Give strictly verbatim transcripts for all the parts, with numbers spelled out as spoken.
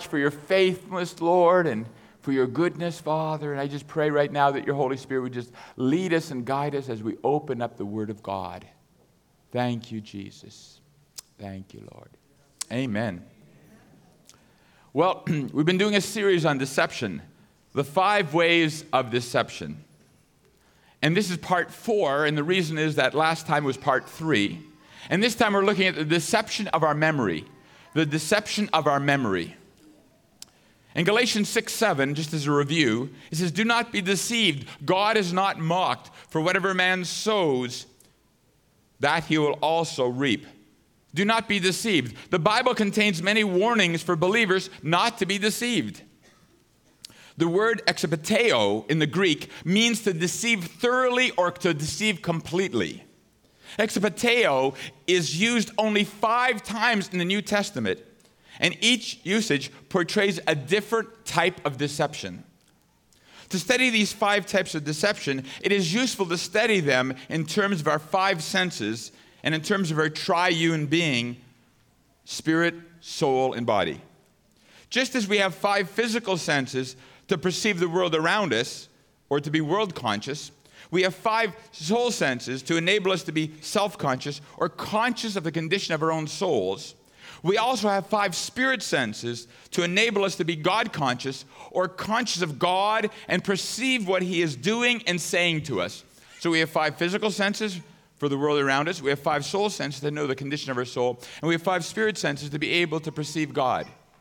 for your faithfulness, Lord, and for your goodness, Father. And I just pray right now that your Holy Spirit would just lead us and guide us as we open up the Word of God. Thank you, Jesus. Thank you, Lord. Amen. Well, we've been doing a series on deception, the five ways of deception. And this is part four, and the reason is that last time was part three. And this time we're looking at the deception of our memory. The deception of our memory. In Galatians six seven, just as a review, it says, "Do not be deceived. God is not mocked. For whatever man sows, that he will also reap." Do not be deceived. The Bible contains many warnings for believers not to be deceived. The word exepiteo in the Greek means to deceive thoroughly or to deceive completely. Exepiteo is used only five times in the New Testament, and each usage portrays a different type of deception. To study these five types of deception, it is useful to study them in terms of our five senses and in terms of our triune being, spirit, soul, and body. Just as we have five physical senses to perceive the world around us, or to be world conscious, we have five soul senses to enable us to be self-conscious or conscious of the condition of our own souls. We also have five spirit senses to enable us to be God-conscious or conscious of God and perceive what He is doing and saying to us. So we have five physical senses for the world around us. We have five soul senses to know the condition of our soul. And we have five spirit senses to be able to perceive God.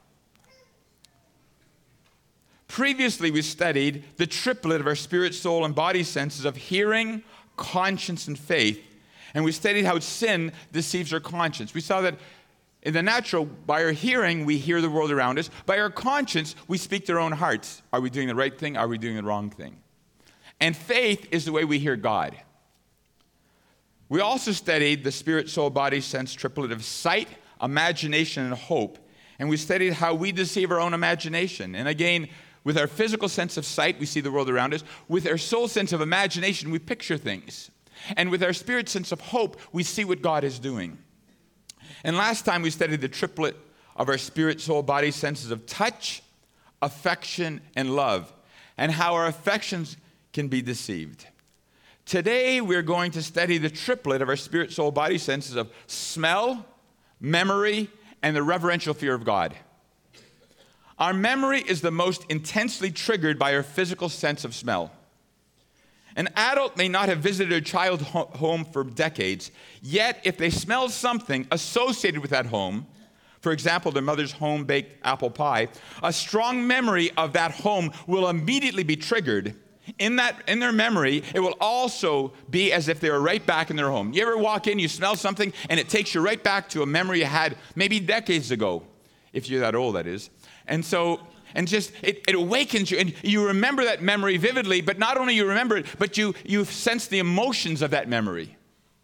Previously, we studied the triplet of our spirit, soul, and body senses of hearing, conscience, and faith. And we studied how sin deceives our conscience. We saw that in the natural, by our hearing, we hear the world around us. By our conscience, we speak to our own hearts. Are we doing the right thing? Are we doing the wrong thing? And faith is the way we hear God. We also studied the spirit, soul, body, sense triplet of sight, imagination, and hope. And we studied how we deceive our own imagination. And again, with our physical sense of sight, we see the world around us. With our soul sense of imagination, we picture things. And with our spirit sense of hope, we see what God is doing. And last time we studied the triplet of our spirit, soul, body senses of touch, affection, and love, and how our affections can be deceived. Today, we're going to study the triplet of our spirit, soul, body senses of smell, memory, and the reverential fear of God. Our memory is the most intensely triggered by our physical sense of smell. An adult may not have visited a child's home for decades, yet if they smell something associated with that home, for example, their mother's home-baked apple pie, a strong memory of that home will immediately be triggered. In that, in their memory, it will also be as if they were right back in their home. You ever walk in, you smell something, and it takes you right back to a memory you had maybe decades ago, if you're that old, that is. And so, and just, it, it awakens you, and you remember that memory vividly, but not only you remember it, but you, you sense the emotions of that memory.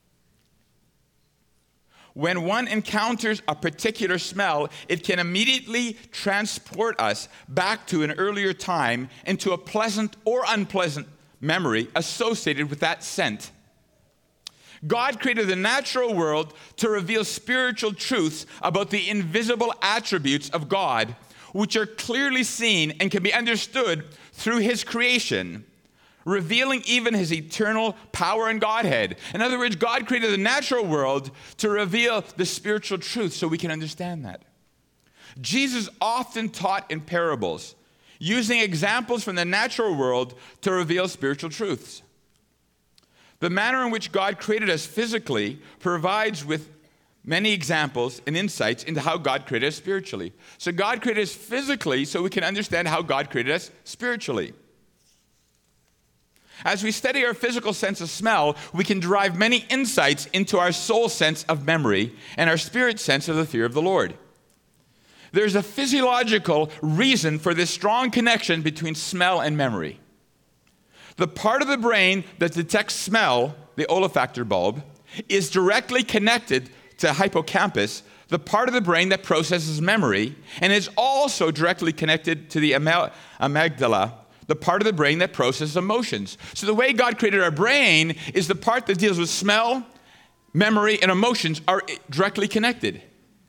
When one encounters a particular smell, it can immediately transport us back to an earlier time into a pleasant or unpleasant memory associated with that scent. God created the natural world to reveal spiritual truths about the invisible attributes of God, which are clearly seen and can be understood through His creation, revealing even His eternal power and Godhead. In other words, God created the natural world to reveal the spiritual truth so we can understand that. Jesus often taught in parables, using examples from the natural world to reveal spiritual truths. The manner in which God created us physically provides with many examples and insights into how God created us spiritually. So God created us physically so we can understand how God created us spiritually. As we study our physical sense of smell, we can derive many insights into our soul sense of memory and our spirit sense of the fear of the Lord. There's a physiological reason for this strong connection between smell and memory. The part of the brain that detects smell, the olfactory bulb, is directly connected to hippocampus, the part of the brain that processes memory, and is also directly connected to the amygdala, the part of the brain that processes emotions. So the way God created our brain is the part that deals with smell, memory, and emotions are directly connected.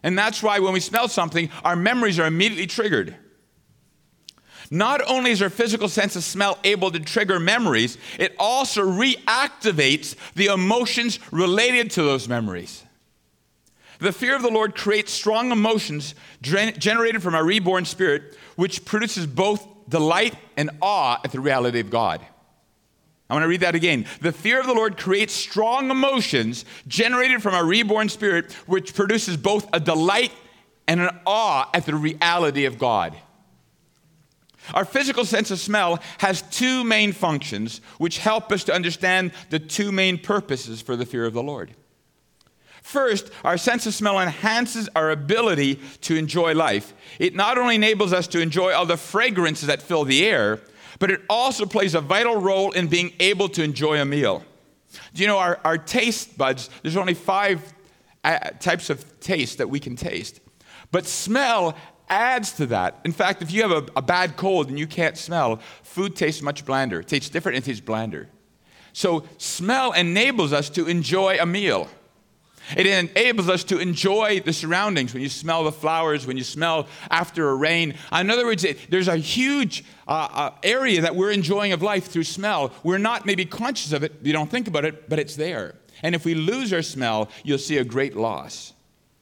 And that's why when we smell something, our memories are immediately triggered. Not only is our physical sense of smell able to trigger memories, it also reactivates the emotions related to those memories. The fear of the Lord creates strong emotions generated from our reborn spirit, which produces both delight and awe at the reality of God. I want to read that again. The fear of the Lord creates strong emotions generated from our reborn spirit, which produces both a delight and an awe at the reality of God. Our physical sense of smell has two main functions, which help us to understand the two main purposes for the fear of the Lord. First, our sense of smell enhances our ability to enjoy life. It not only enables us to enjoy all the fragrances that fill the air, but it also plays a vital role in being able to enjoy a meal. Do you know our, our taste buds, there's only five uh, types of taste that we can taste. But smell adds to that. In fact, if you have a, a bad cold and you can't smell, food tastes much blander. It tastes different and it tastes blander. So smell enables us to enjoy a meal. It enables us to enjoy the surroundings. When you smell the flowers, when you smell after a rain. In other words, it, there's a huge uh, uh, area that we're enjoying of life through smell. We're not maybe conscious of it. We don't think about it, but it's there. And if we lose our smell, you'll see a great loss.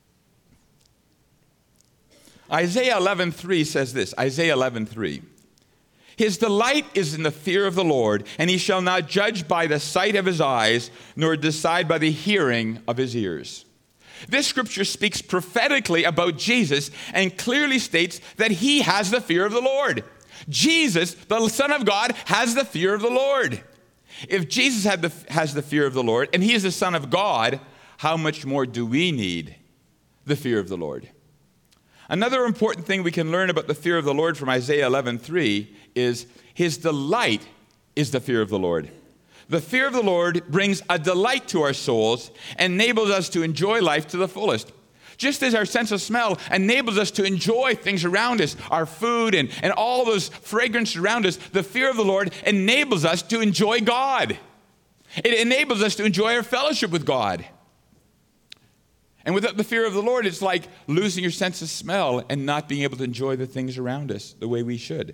Isaiah eleven three says this, Isaiah eleven three. His delight is in the fear of the Lord, and he shall not judge by the sight of his eyes, nor decide by the hearing of his ears. This scripture speaks prophetically about Jesus and clearly states that he has the fear of the Lord. Jesus, the Son of God, has the fear of the Lord. If Jesus had the, has the fear of the Lord, and he is the Son of God, how much more do we need the fear of the Lord? Another important thing we can learn about the fear of the Lord from Isaiah eleven three is his delight is the fear of the Lord. The fear of the Lord brings a delight to our souls and enables us to enjoy life to the fullest. Just as our sense of smell enables us to enjoy things around us, our food and, and all those fragrances around us, the fear of the Lord enables us to enjoy God. It enables us to enjoy our fellowship with God. And without the fear of the Lord, it's like losing your sense of smell and not being able to enjoy the things around us the way we should.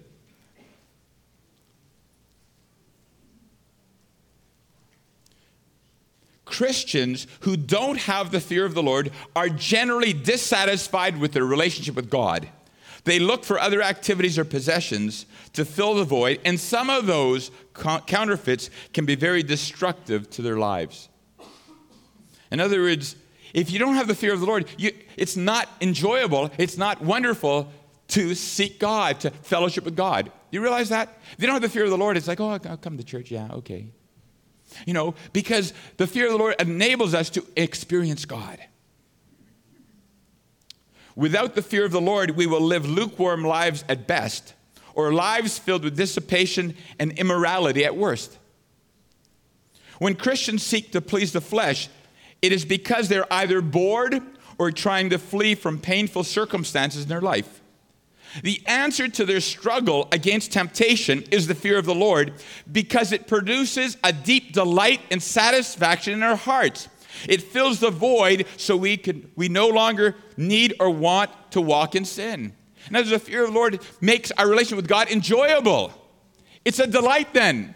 Christians who don't have the fear of the Lord are generally dissatisfied with their relationship with God. They look for other activities or possessions to fill the void, and some of those counterfeits can be very destructive to their lives. In other words, if you don't have the fear of the Lord, you, it's not enjoyable, it's not wonderful to seek God, to fellowship with God. You realize that? If you don't have the fear of the Lord, it's like, oh, I'll come to church, yeah, okay. You know, because the fear of the Lord enables us to experience God. Without the fear of the Lord, we will live lukewarm lives at best, or lives filled with dissipation and immorality at worst. When Christians seek to please the flesh, it is because they're either bored or trying to flee from painful circumstances in their life. The answer to their struggle against temptation is the fear of the Lord, because it produces a deep delight and satisfaction in our hearts. It fills the void so we can we no longer need or want to walk in sin. And as the fear of the Lord makes our relationship with God enjoyable. It's a delight then.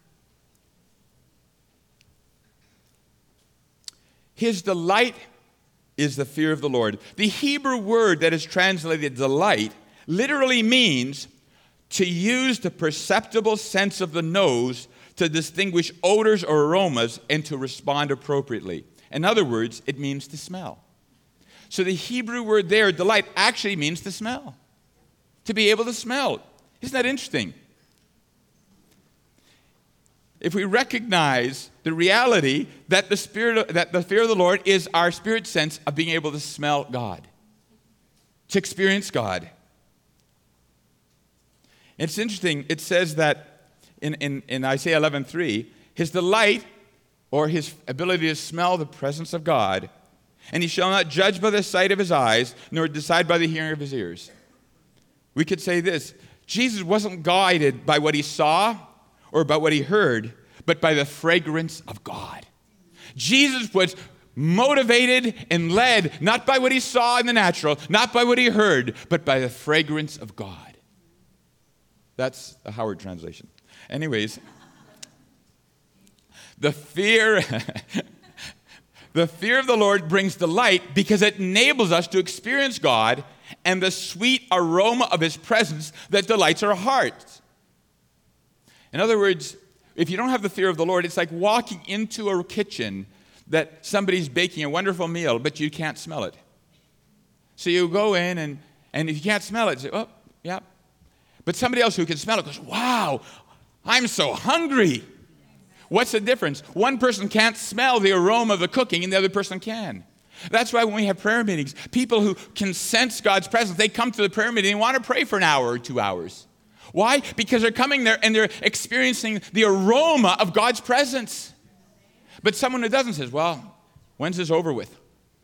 His delight is the fear of the Lord. The Hebrew word that is translated delight literally means to use the perceptible sense of the nose to distinguish odors or aromas and to respond appropriately. In other words, it means to smell. So the Hebrew word there, delight, actually means to smell. To be able to smell. Isn't that interesting? If we recognize the reality that the spirit, that the fear of the Lord is our spirit sense of being able to smell God, to experience God. It's interesting, it says that in, in, in Isaiah eleven three, his delight or his ability to smell the presence of God, and he shall not judge by the sight of his eyes, nor decide by the hearing of his ears. We could say this, Jesus wasn't guided by what he saw or by what he heard, but by the fragrance of God. Jesus was motivated and led not by what he saw in the natural, not by what he heard, but by the fragrance of God. That's the Howard translation. Anyways, the fear, the fear of the Lord brings delight because it enables us to experience God and the sweet aroma of his presence that delights our hearts. In other words, if you don't have the fear of the Lord, it's like walking into a kitchen that somebody's baking a wonderful meal, but you can't smell it. So you go in, and, and if you can't smell it, you say, oh, yeah. But somebody else who can smell it goes, wow, I'm so hungry. What's the difference? One person can't smell the aroma of the cooking, and the other person can. That's why when we have prayer meetings, people who can sense God's presence, they come to the prayer meeting and want to pray for an hour or two hours. Why? Because they're coming there and they're experiencing the aroma of God's presence. But someone who doesn't says, well, when's this over with?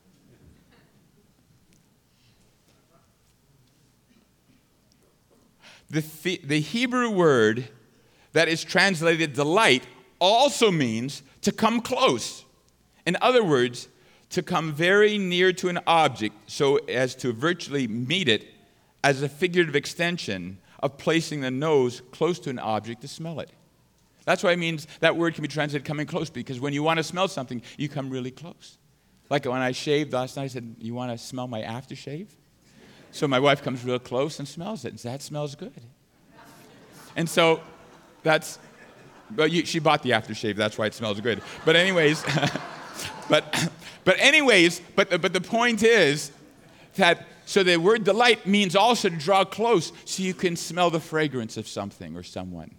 The, the Hebrew word that is translated delight also means to come close. In other words, to come very near to an object so as to virtually meet it as a figurative extension of placing the nose close to an object to smell it. That's why it means that word can be translated coming close, because when you want to smell something, you come really close. Like when I shaved last night, I said, you want to smell my aftershave? So my wife comes real close and smells it and says, that smells good. And so that's, but you, she bought the aftershave, that's why it smells good. But anyways, but but anyways, but the, but the point is that, so the word delight means also to draw close so you can smell the fragrance of something or someone.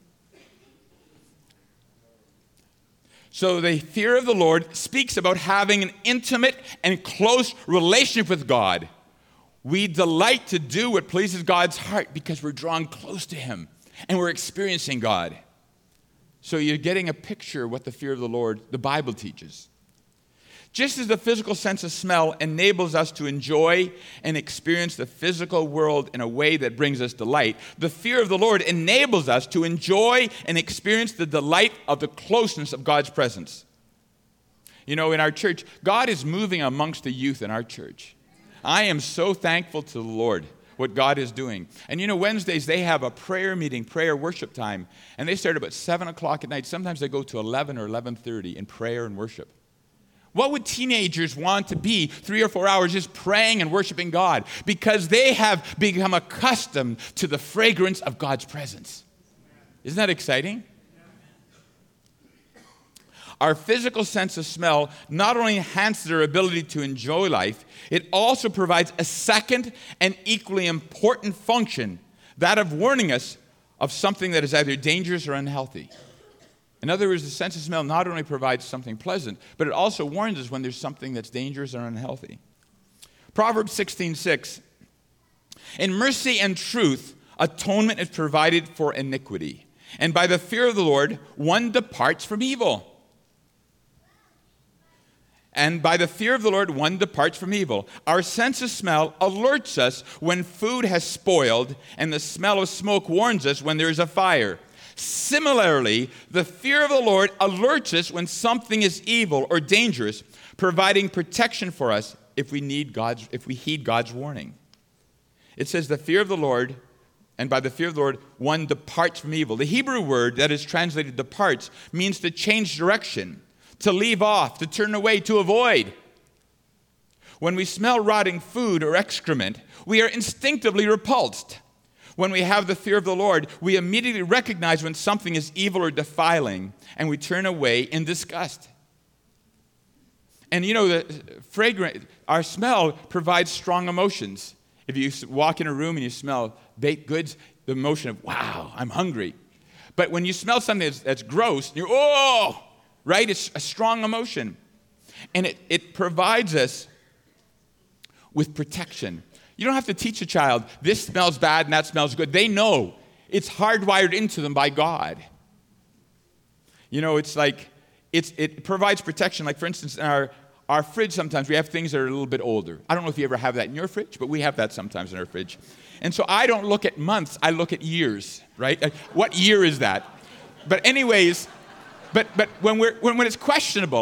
So the fear of the Lord speaks about having an intimate and close relationship with God. We delight to do what pleases God's heart because we're drawn close to him and we're experiencing God. So you're getting a picture of what the fear of the Lord, the Bible teaches. Just as the physical sense of smell enables us to enjoy and experience the physical world in a way that brings us delight, the fear of the Lord enables us to enjoy and experience the delight of the closeness of God's presence. You know, in our church, God is moving amongst the youth in our church. I am so thankful to the Lord, what God is doing. And you know, Wednesdays, they have a prayer meeting, prayer worship time, and they start about seven o'clock at night. Sometimes they go to eleven or eleven thirty in prayer and worship. What would teenagers want to be three or four hours just praying and worshiping God? Because they have become accustomed to the fragrance of God's presence. Isn't that exciting? Our physical sense of smell not only enhances our ability to enjoy life, it also provides a second and equally important function, that of warning us of something that is either dangerous or unhealthy. In other words, the sense of smell not only provides something pleasant, but it also warns us when there's something that's dangerous or unhealthy. Proverbs sixteen six. In mercy and truth, atonement is provided for iniquity, and by the fear of the Lord, one departs from evil. And by the fear of the Lord, one departs from evil. Our sense of smell alerts us when food has spoiled, and the smell of smoke warns us when there is a fire. Similarly, the fear of the Lord alerts us when something is evil or dangerous, providing protection for us if we need God's, if we heed God's warning. It says the fear of the Lord, and by the fear of the Lord, one departs from evil. The Hebrew word that is translated departs means to change direction, to leave off, to turn away, to avoid. When we smell rotting food or excrement, we are instinctively repulsed. When we have the fear of the Lord, we immediately recognize when something is evil or defiling, and we turn away in disgust. And you know, the fragrant, our smell provides strong emotions. If you walk in a room and you smell baked goods, the emotion of, wow, I'm hungry. But when you smell something that's, that's gross, you're, oh, right? It's a strong emotion. And it, it provides us with protection. You don't have to teach a child, this smells bad and that smells good. They know. It's hardwired into them by God. You know, it's like, it's, it provides protection. Like, for instance, in our, our fridge, sometimes we have things that are a little bit older. I don't know if you ever have that in your fridge, but we have that sometimes in our fridge. And so I don't look at months, I look at years, right? Like, what year is that? But anyways, but but when we're when, when it's questionable,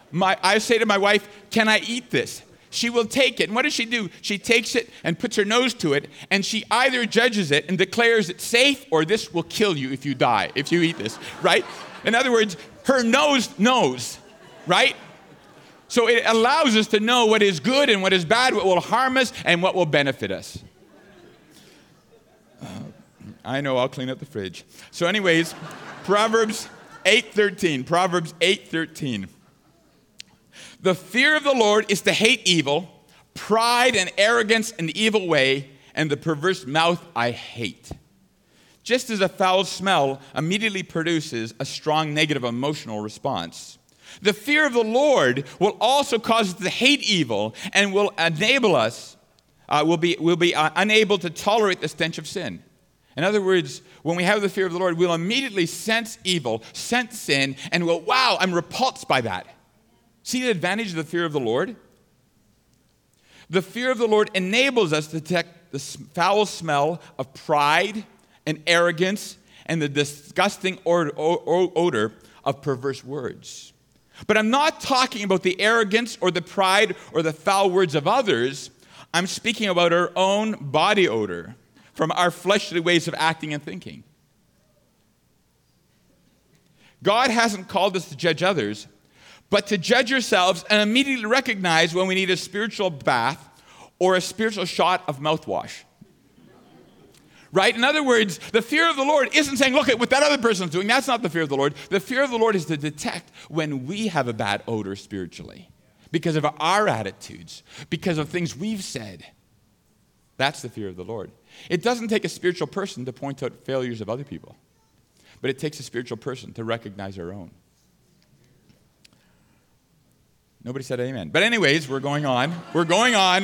My, I say to my wife, can I eat this? She will take it. And what does she do? She takes it and puts her nose to it, and she either judges it and declares it safe, or this will kill you if you die, if you eat this, right? In other words, her nose knows, right? So it allows us to know what is good and what is bad, what will harm us and what will benefit us. Uh, I know, I'll clean up the fridge. So anyways, Proverbs eight thirteen. Proverbs eight thirteen. The fear of the Lord is to hate evil, pride and arrogance and the evil way, and the perverse mouth I hate. Just as a foul smell immediately produces a strong negative emotional response, the fear of the Lord will also cause us to hate evil and will enable us, uh, will be, will be uh, unable to tolerate the stench of sin. In other words, when we have the fear of the Lord, we'll immediately sense evil, sense sin, and we'll, wow, I'm repulsed by that. See the advantage of the fear of the Lord? The fear of the Lord enables us to detect the foul smell of pride and arrogance and the disgusting odor of perverse words. But I'm not talking about the arrogance or the pride or the foul words of others. I'm speaking about our own body odor from our fleshly ways of acting and thinking. God hasn't called us to judge others, but to judge yourselves and immediately recognize when we need a spiritual bath or a spiritual shot of mouthwash. Right? In other words, the fear of the Lord isn't saying, look at what that other person's doing. That's not the fear of the Lord. The fear of the Lord is to detect when we have a bad odor spiritually because of our attitudes, because of things we've said. That's the fear of the Lord. It doesn't take a spiritual person to point out failures of other people, but it takes a spiritual person to recognize our own. Nobody said amen. But anyways, we're going on. We're going on.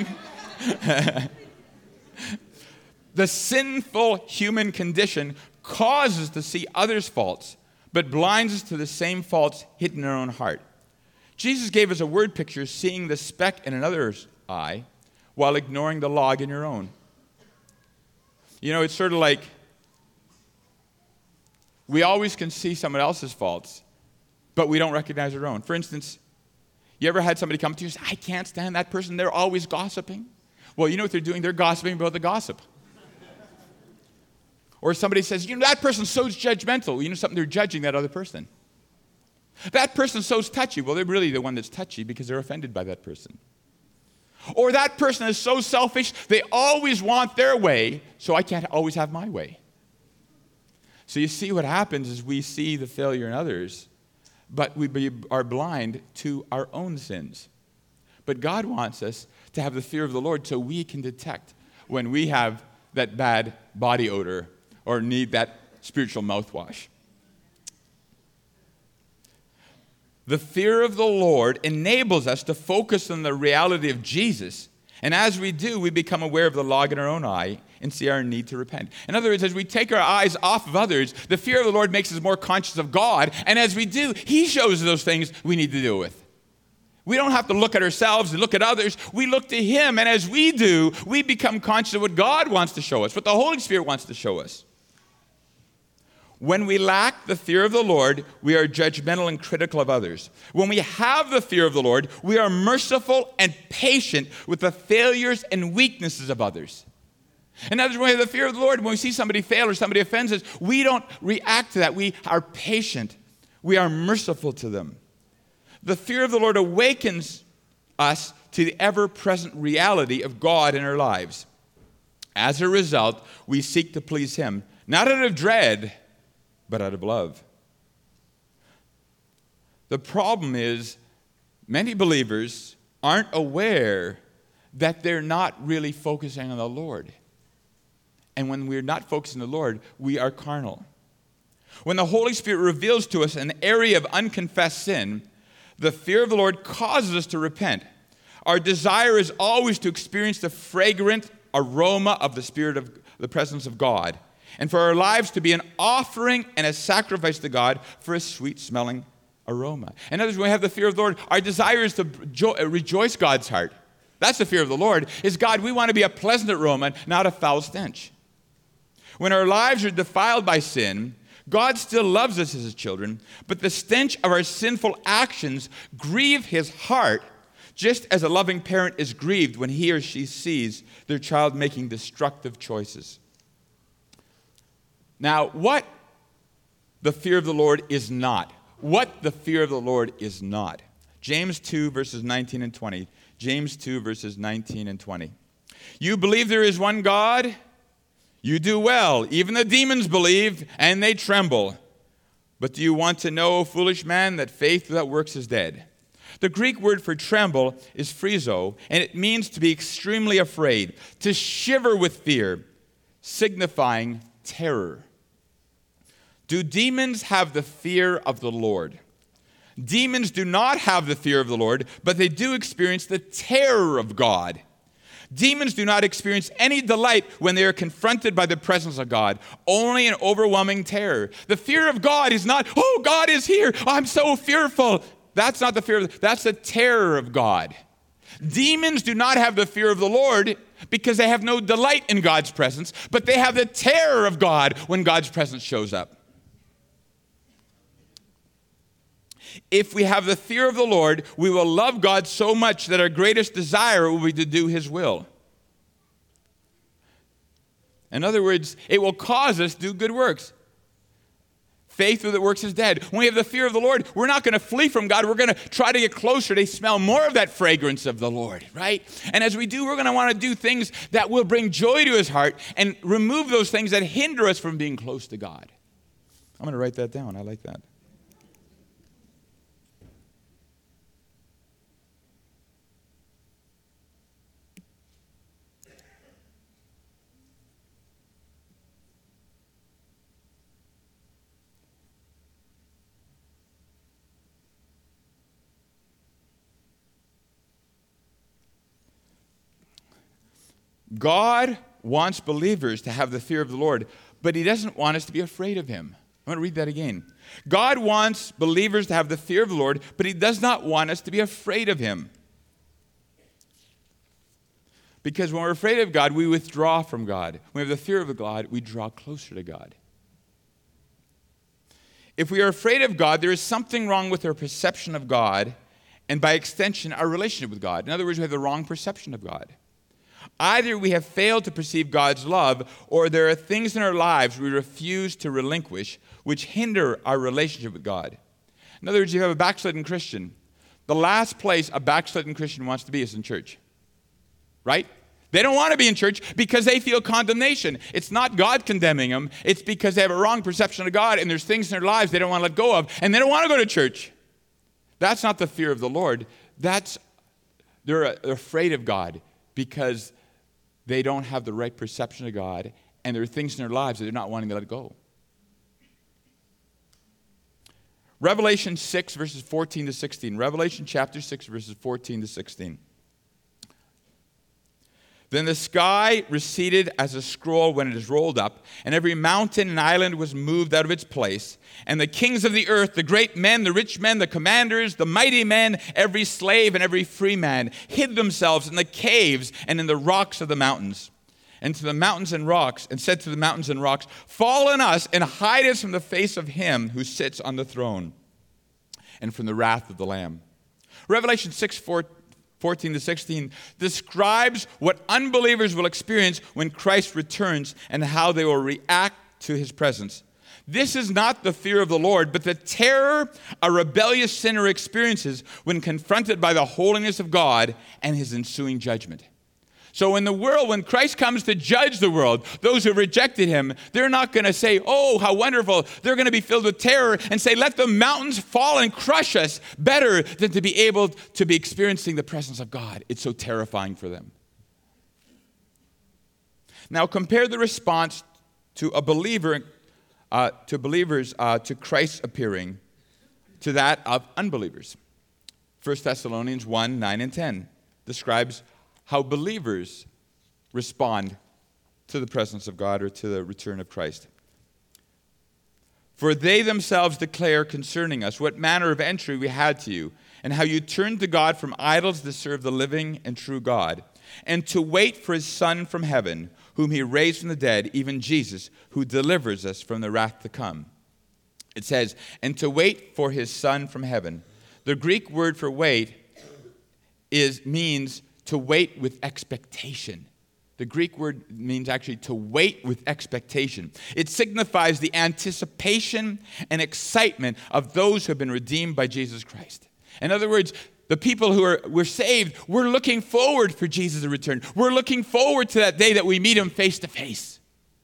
The sinful human condition causes us to see others' faults, but blinds us to the same faults hidden in our own heart. Jesus gave us a word picture, seeing the speck in another's eye while ignoring the log in your own. You know, it's sort of like we always can see someone else's faults, but we don't recognize our own. For instance, you ever had somebody come to you and say, I can't stand that person, they're always gossiping? Well, you know what they're doing? They're gossiping about the gossip. Or somebody says, you know, that person's so judgmental. You know something? They're judging that other person. That person's so touchy. Well, they're really the one that's touchy because they're offended by that person. Or that person is so selfish, they always want their way, so I can't always have my way. So you see what happens is we see the failure in others, but we are blind to our own sins. But God wants us to have the fear of the Lord so we can detect when we have that bad body odor or need that spiritual mouthwash. The fear of the Lord enables us to focus on the reality of Jesus. And as we do, we become aware of the log in our own eye and see our need to repent. In other words, as we take our eyes off of others, the fear of the Lord makes us more conscious of God. And as we do, He shows us those things we need to deal with. We don't have to look at ourselves and look at others. We look to Him. And as we do, we become conscious of what God wants to show us, what the Holy Spirit wants to show us. When we lack the fear of the Lord, we are judgmental and critical of others. When we have the fear of the Lord, we are merciful and patient with the failures and weaknesses of others. In other words, when we have the fear of the Lord, when we see somebody fail or somebody offends us, we don't react to that. We are patient. We are merciful to them. The fear of the Lord awakens us to the ever-present reality of God in our lives. As a result, we seek to please Him, not out of dread, but out of love. The problem is, many believers aren't aware that they're not really focusing on the Lord. And when we're not focusing on the Lord, we are carnal. When the Holy Spirit reveals to us an area of unconfessed sin, the fear of the Lord causes us to repent. Our desire is always to experience the fragrant aroma of the Spirit of the presence of God, and for our lives to be an offering and a sacrifice to God for a sweet-smelling aroma. In other words, when we have the fear of the Lord, our desire is to jo- rejoice God's heart. That's the fear of the Lord, is God, we want to be a pleasant aroma, not a foul stench. When our lives are defiled by sin, God still loves us as his children, but the stench of our sinful actions grieve his heart, just as a loving parent is grieved when he or she sees their child making destructive choices. Now, what the fear of the Lord is not. What the fear of the Lord is not. James two, verses nineteen and twenty. James two, verses nineteen and twenty. You believe there is one God? You do well. Even the demons believe, and they tremble. But do you want to know, foolish man, that faith without works is dead? The Greek word for tremble is phrezo, and it means to be extremely afraid, to shiver with fear, signifying terror. Do demons have the fear of the Lord? Demons do not have the fear of the Lord, but they do experience the terror of God. Demons do not experience any delight when they are confronted by the presence of God, only an overwhelming terror. The fear of God is not, oh, God is here, I'm so fearful. That's not the fear of, that's the terror of God. Demons do not have the fear of the Lord because they have no delight in God's presence, but they have the terror of God when God's presence shows up. If we have the fear of the Lord, we will love God so much that our greatest desire will be to do his will. In other words, it will cause us to do good works. Faith without works is dead. When we have the fear of the Lord, we're not going to flee from God. We're going to try to get closer to smell more of that fragrance of the Lord, right? And as we do, we're going to want to do things that will bring joy to his heart and remove those things that hinder us from being close to God. I'm going to write that down. I like that. God wants believers to have the fear of the Lord, but he doesn't want us to be afraid of him. I'm going to read that again. God wants believers to have the fear of the Lord, but he does not want us to be afraid of him. Because when we're afraid of God, we withdraw from God. When we have the fear of God, we draw closer to God. If we are afraid of God, there is something wrong with our perception of God, and by extension, our relationship with God. In other words, we have the wrong perception of God. Either we have failed to perceive God's love, or there are things in our lives we refuse to relinquish which hinder our relationship with God. In other words, you have a backslidden Christian. The last place a backslidden Christian wants to be is in church. Right? They don't want to be in church because they feel condemnation. It's not God condemning them. It's because they have a wrong perception of God, and there's things in their lives they don't want to let go of, and they don't want to go to church. That's not the fear of the Lord. That's, they're afraid of God because they don't have the right perception of God, and there are things in their lives that they're not wanting to let go. Revelation six, verses fourteen to sixteen. Revelation chapter six, verses fourteen to sixteen. Then the sky receded as a scroll when it is rolled up, and every mountain and island was moved out of its place. And the kings of the earth, the great men, the rich men, the commanders, the mighty men, every slave and every free man, hid themselves in the caves and in the rocks of the mountains. And to the mountains and rocks, and said to the mountains and rocks, fall on us and hide us from the face of him who sits on the throne and from the wrath of the Lamb. Revelation six, fourteen to sixteen describes what unbelievers will experience when Christ returns and how they will react to his presence. This is not the fear of the Lord, but the terror a rebellious sinner experiences when confronted by the holiness of God and his ensuing judgment. So in the world, when Christ comes to judge the world, those who rejected him, they're not going to say, oh, how wonderful. They're going to be filled with terror and say, let the mountains fall and crush us, better than to be able to be experiencing the presence of God. It's so terrifying for them. Now compare the response to a believer, uh, to believers, uh, to Christ appearing, to that of unbelievers. First Thessalonians one, nine and ten describes how believers respond to the presence of God or to the return of Christ. For they themselves declare concerning us what manner of entry we had to you, and how you turned to God from idols to serve the living and true God, and to wait for his Son from heaven, whom he raised from the dead, even Jesus, who delivers us from the wrath to come. It says, and to wait for his Son from heaven. The Greek word for wait is means to wait with expectation. The Greek word means actually to wait with expectation. It signifies the anticipation and excitement of those who have been redeemed by Jesus Christ. In other words, the people who are we're saved, we're looking forward for Jesus to return. We're looking forward to that day that we meet him face to face.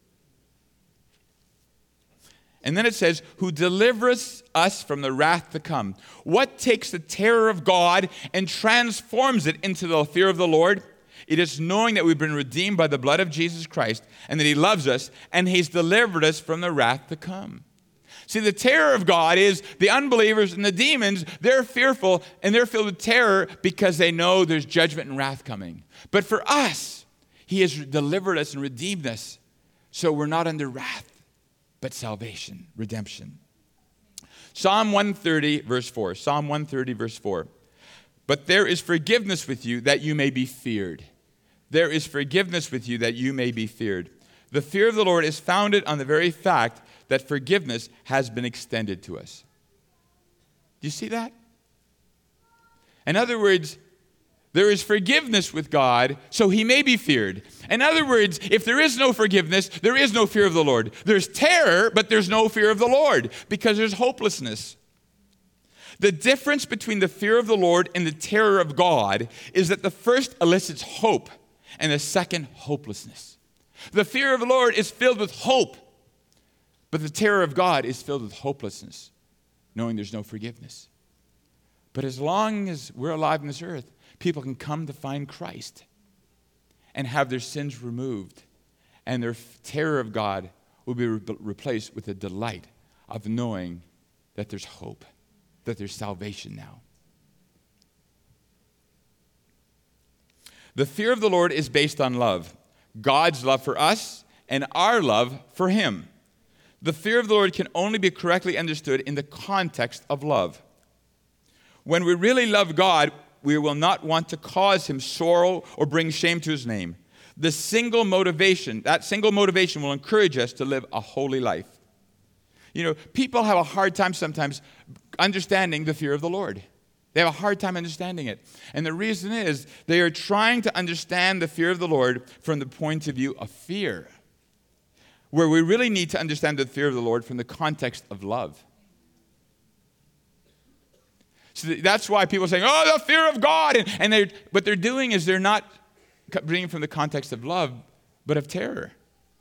And then it says, who delivers us from the wrath to come. What takes the terror of God and transforms it into the fear of the Lord? It is knowing that we've been redeemed by the blood of Jesus Christ and that he loves us and he's delivered us from the wrath to come. See, the terror of God is the unbelievers and the demons, they're fearful and they're filled with terror because they know there's judgment and wrath coming. But for us, he has delivered us and redeemed us so we're not under wrath, but salvation, redemption. Psalm one thirty, verse four. Psalm one thirty, verse four. But there is forgiveness with you that you may be feared. There is forgiveness with you that you may be feared. The fear of the Lord is founded on the very fact that forgiveness has been extended to us. Do you see that? In other words, there is forgiveness with God, so he may be feared. In other words, if there is no forgiveness, there is no fear of the Lord. There's terror, but there's no fear of the Lord because there's hopelessness. The difference between the fear of the Lord and the terror of God is that the first elicits hope and the second, hopelessness. The fear of the Lord is filled with hope, but the terror of God is filled with hopelessness, knowing there's no forgiveness. But as long as we're alive on this earth, people can come to find Christ and have their sins removed, and their terror of God will be re- replaced with a delight of knowing that there's hope, that there's salvation now. The fear of the Lord is based on love, God's love for us and our love for him. The fear of the Lord can only be correctly understood in the context of love. When we really love God, we will not want to cause him sorrow or bring shame to his name. The single motivation, that single motivation will encourage us to live a holy life. You know, people have a hard time sometimes understanding the fear of the Lord. They have a hard time understanding it. And the reason is they are trying to understand the fear of the Lord from the point of view of fear, where we really need to understand the fear of the Lord from the context of love. So that's why people are saying, oh, the fear of God. And, and they're, what they're doing is they're not bringing from the context of love, but of terror.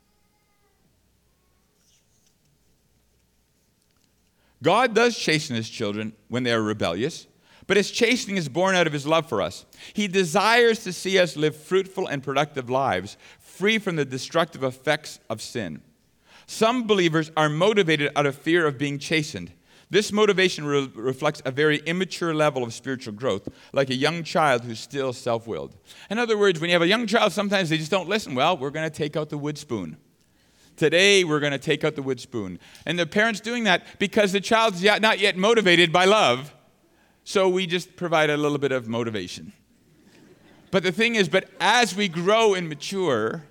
God does chasten his children when they are rebellious, but his chastening is born out of his love for us. He desires to see us live fruitful and productive lives, free from the destructive effects of sin. Some believers are motivated out of fear of being chastened. This motivation re- reflects a very immature level of spiritual growth, like a young child who's still self-willed. In other words, when you have a young child, sometimes they just don't listen. Well, we're going to take out the wood spoon. Today, we're going to take out the wood spoon. And the parent's doing that because the child's yet, not yet motivated by love. So we just provide a little bit of motivation. But the thing is, but as we grow and mature,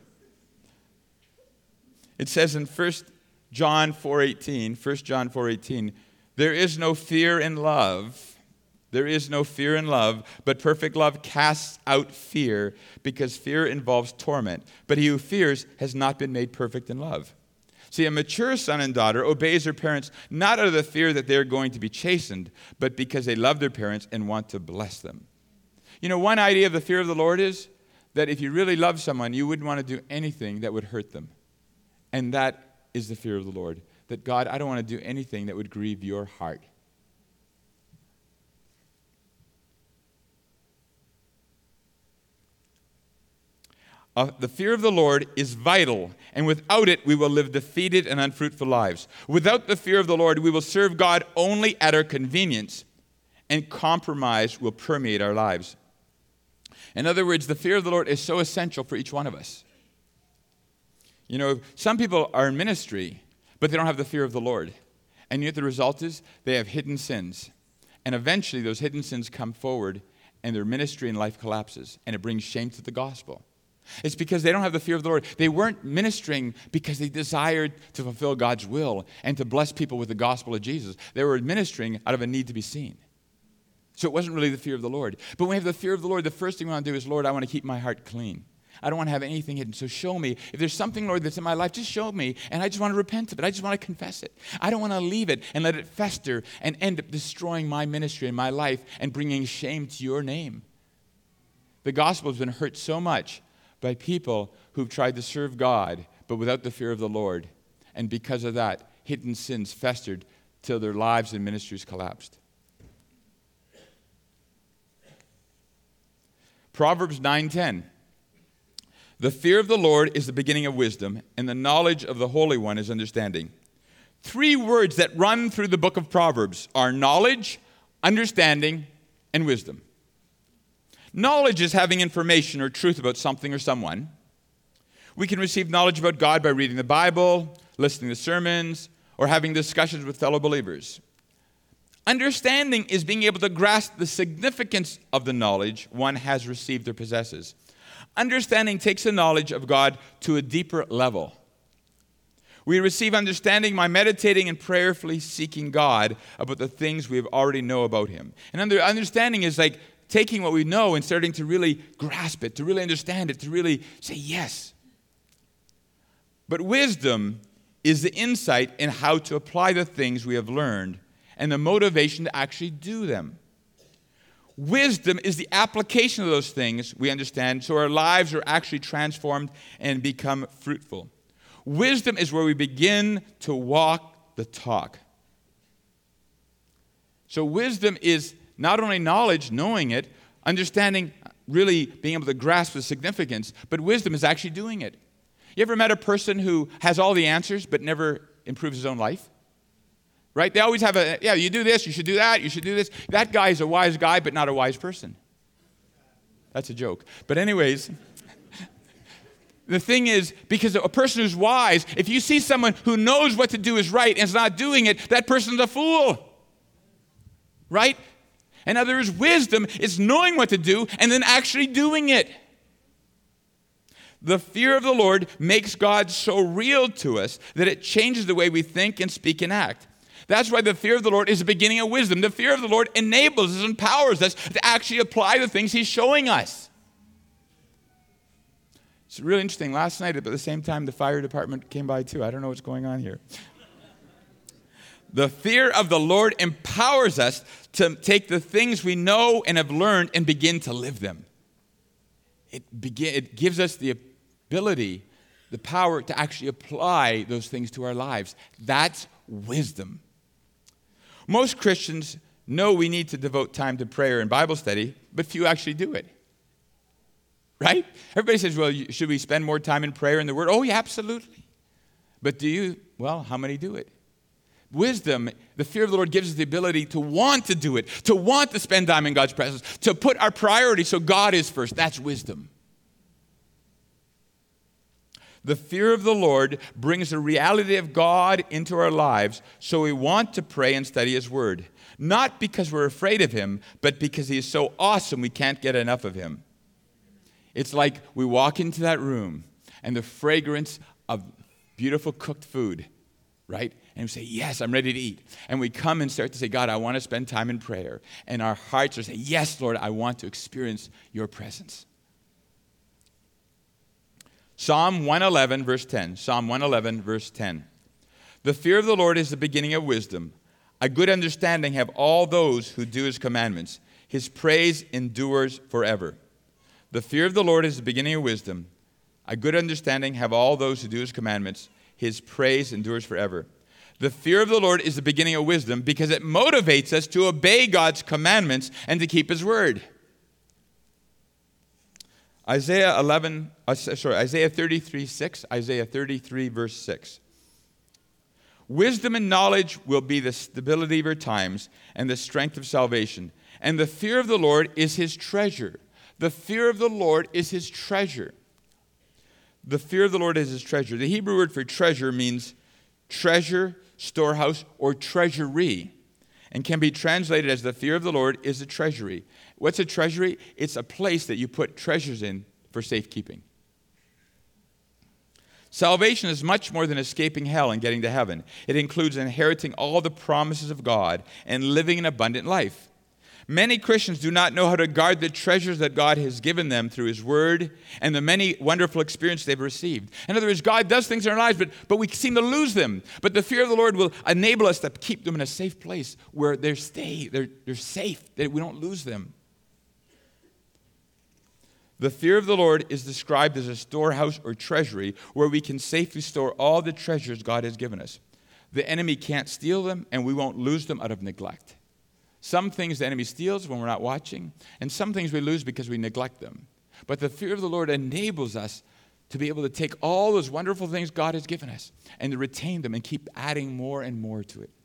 it says in First John four eighteen, First John four eighteen, there is no fear in love. There is no fear in love, but perfect love casts out fear, because fear involves torment. But he who fears has not been made perfect in love. See, a mature son and daughter obeys their parents not out of the fear that they're going to be chastened, but because they love their parents and want to bless them. You know, one idea of the fear of the Lord is that if you really love someone, you wouldn't want to do anything that would hurt them. And that is the fear of the Lord. That, God, I don't want to do anything that would grieve your heart. Uh, the fear of the Lord is vital, and without it, we will live defeated and unfruitful lives. Without the fear of the Lord, we will serve God only at our convenience, and compromise will permeate our lives. In other words, the fear of the Lord is so essential for each one of us. You know, some people are in ministry, but they don't have the fear of the Lord. And yet the result is they have hidden sins. And eventually those hidden sins come forward, and their ministry and life collapses, and it brings shame to the gospel. It's because they don't have the fear of the Lord. They weren't ministering because they desired to fulfill God's will and to bless people with the gospel of Jesus. They were ministering out of a need to be seen. So it wasn't really the fear of the Lord. But when we have the fear of the Lord, the first thing we want to do is, Lord, I want to keep my heart clean. I don't want to have anything hidden. So show me. If there's something, Lord, that's in my life, just show me. And I just want to repent of it. I just want to confess it. I don't want to leave it and let it fester and end up destroying my ministry and my life and bringing shame to your name. The gospel has been hurt so much by people who've tried to serve God, but without the fear of the Lord. And because of that, hidden sins festered till their lives and ministries collapsed. Proverbs nine ten. The fear of the Lord is the beginning of wisdom, and the knowledge of the Holy One is understanding. Three words that run through the book of Proverbs are knowledge, understanding, and wisdom. Knowledge is having information or truth about something or someone. We can receive knowledge about God by reading the Bible, listening to sermons, or having discussions with fellow believers. Understanding is being able to grasp the significance of the knowledge one has received or possesses. Understanding takes the knowledge of God to a deeper level. We receive understanding by meditating and prayerfully seeking God about the things we already know about Him. And under understanding is like taking what we know and starting to really grasp it, to really understand it, to really say yes. But wisdom is the insight in how to apply the things we have learned and the motivation to actually do them. Wisdom is the application of those things we understand so our lives are actually transformed and become fruitful. Wisdom is where we begin to walk the talk. So wisdom is not only knowledge, knowing it, understanding, really being able to grasp the significance, but wisdom is actually doing it. You ever met a person who has all the answers but never improves his own life? Right? They always have a, yeah, you do this, you should do that, you should do this. That guy is a wise guy, but not a wise person. That's a joke. But anyways, the thing is, because a person who's wise, if you see someone who knows what to do is right and is not doing it, that person's a fool. Right? In other words, wisdom is knowing what to do and then actually doing it. The fear of the Lord makes God so real to us that it changes the way we think and speak and act. That's why the fear of the Lord is the beginning of wisdom. The fear of the Lord enables us, empowers us to actually apply the things He's showing us. It's really interesting. Last night, at the same time, the fire department came by too. I don't know what's going on here. The fear of the Lord empowers us to take the things we know and have learned and begin to live them. It, begin, it gives us the ability, the power to actually apply those things to our lives. That's wisdom. Most Christians know we need to devote time to prayer and Bible study, but few actually do it. Right? Everybody says, well, should we spend more time in prayer and the Word? Oh, yeah, absolutely. But do you? Well, how many do it? Wisdom, the fear of the Lord gives us the ability to want to do it, to want to spend time in God's presence, to put our priority so God is first. That's wisdom. The fear of the Lord brings the reality of God into our lives, so we want to pray and study His Word. Not because we're afraid of Him, but because He is so awesome we can't get enough of Him. It's like we walk into that room and the fragrance of beautiful cooked food, right? And we say, yes, I'm ready to eat. And we come and start to say, God, I want to spend time in prayer. And our hearts are saying, yes, Lord, I want to experience your presence. Psalm one eleven, verse ten. Psalm one eleven, verse ten. The fear of the Lord is the beginning of wisdom. A good understanding have all those who do His commandments. His praise endures forever. The fear of the Lord is the beginning of wisdom. A good understanding have all those who do His commandments. His praise endures forever. The fear of the Lord is the beginning of wisdom because it motivates us to obey God's commandments and to keep His word. Isaiah eleven, uh, sorry, Isaiah thirty-three, six, Isaiah thirty-three, verse six. Wisdom and knowledge will be the stability of your times and the strength of salvation. And the fear of the Lord is His treasure. The fear of the Lord is His treasure. The fear of the Lord is His treasure. The Hebrew word for treasure means treasure, storehouse, or treasury, and can be translated as the fear of the Lord is a treasury. What's a treasury? It's a place that you put treasures in for safekeeping. Salvation is much more than escaping hell and getting to heaven. It includes inheriting all the promises of God and living an abundant life. Many Christians do not know how to guard the treasures that God has given them through His Word and the many wonderful experiences they've received. In other words, God does things in our lives, but, but we seem to lose them. But the fear of the Lord will enable us to keep them in a safe place where they stay, they're, they're safe, that we don't lose them. The fear of the Lord is described as a storehouse or treasury where we can safely store all the treasures God has given us. The enemy can't steal them, and we won't lose them out of neglect. Some things the enemy steals when we're not watching, and some things we lose because we neglect them. But the fear of the Lord enables us to be able to take all those wonderful things God has given us and to retain them and keep adding more and more to it.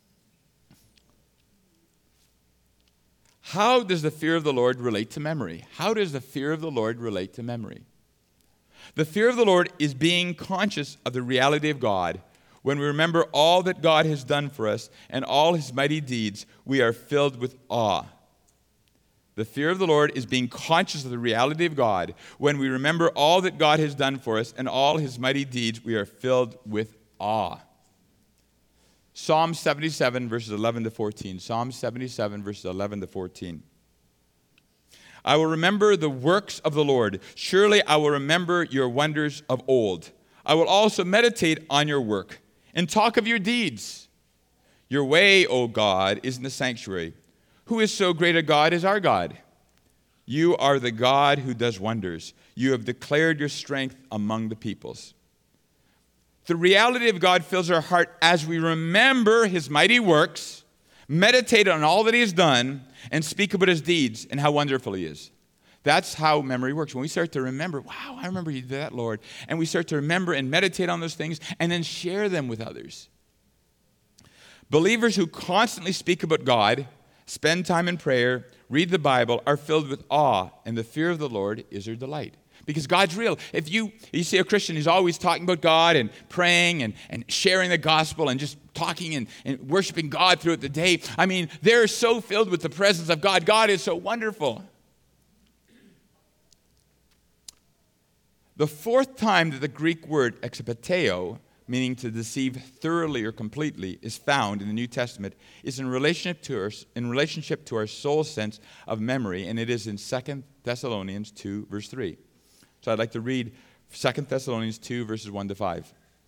How does the fear of the Lord relate to memory? How does the fear of the Lord relate to memory? The fear of the Lord is being conscious of the reality of God. When we remember all that God has done for us and all His mighty deeds, we are filled with awe. The fear of the Lord is being conscious of the reality of God. When we remember all that God has done for us and all His mighty deeds, we are filled with awe. Psalm seventy-seven, verses eleven to fourteen. Psalm seventy-seven, verses eleven to fourteen. I will remember the works of the Lord. Surely I will remember your wonders of old. I will also meditate on your work and talk of your deeds. Your way, O God, is in the sanctuary. Who is so great a God as our God? You are the God who does wonders. You have declared your strength among the peoples. The reality of God fills our heart as we remember His mighty works, meditate on all that He has done, and speak about His deeds and how wonderful He is. That's how memory works. When we start to remember, wow, I remember You did that, Lord. And we start to remember and meditate on those things and then share them with others. Believers who constantly speak about God, spend time in prayer, read the Bible, are filled with awe, and the fear of the Lord is their delight. Because God's real. If you, you see a Christian who's always talking about God and praying and, and sharing the gospel and just talking and, and worshiping God throughout the day, I mean, they're so filled with the presence of God. God is so wonderful. The fourth time that the Greek word exapateo, meaning to deceive thoroughly or completely, is found in the New Testament is in relationship to our, in relationship to our soul sense of memory, and it is in Second Thessalonians two, verse three. So I'd like to read Second Thessalonians two, verses one to five.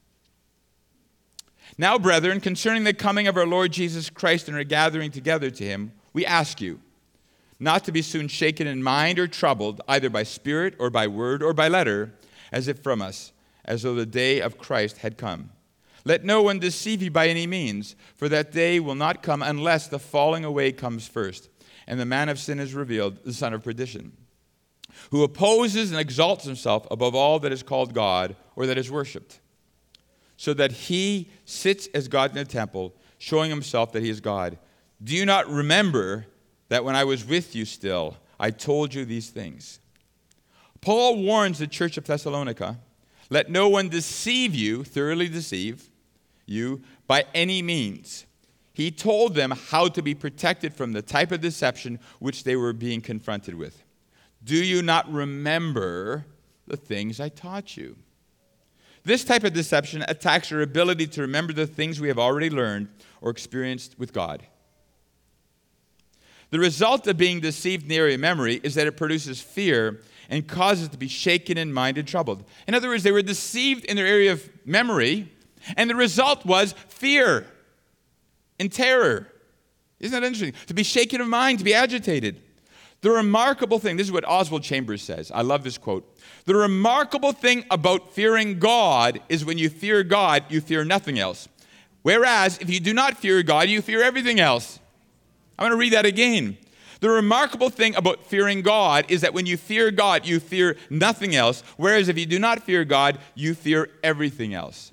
Now, brethren, concerning the coming of our Lord Jesus Christ and our gathering together to Him, we ask you, not to be soon shaken in mind or troubled, either by spirit or by word or by letter, as if from us, as though the day of Christ had come. Let no one deceive you by any means, for that day will not come unless the falling away comes first, and the man of sin is revealed, the son of perdition, who opposes and exalts himself above all that is called God or that is worshipped, so that he sits as God in the temple, showing himself that he is God. Do you not remember that when I was with you still, I told you these things? Paul warns the church of Thessalonica, let no one deceive you, thoroughly deceive you, by any means. He told them how to be protected from the type of deception which they were being confronted with. Do you not remember the things I taught you? This type of deception attacks our ability to remember the things we have already learned or experienced with God. The result of being deceived in the area of memory is that it produces fear and causes to be shaken in mind and troubled. In other words, they were deceived in their area of memory, and the result was fear and terror. Isn't that interesting? To be shaken in mind, to be agitated. The remarkable thing, this is what Oswald Chambers says. I love this quote. The remarkable thing about fearing God is when you fear God, you fear nothing else. Whereas, if you do not fear God, you fear everything else. I'm going to read that again. The remarkable thing about fearing God is that when you fear God, you fear nothing else. Whereas if you do not fear God, you fear everything else.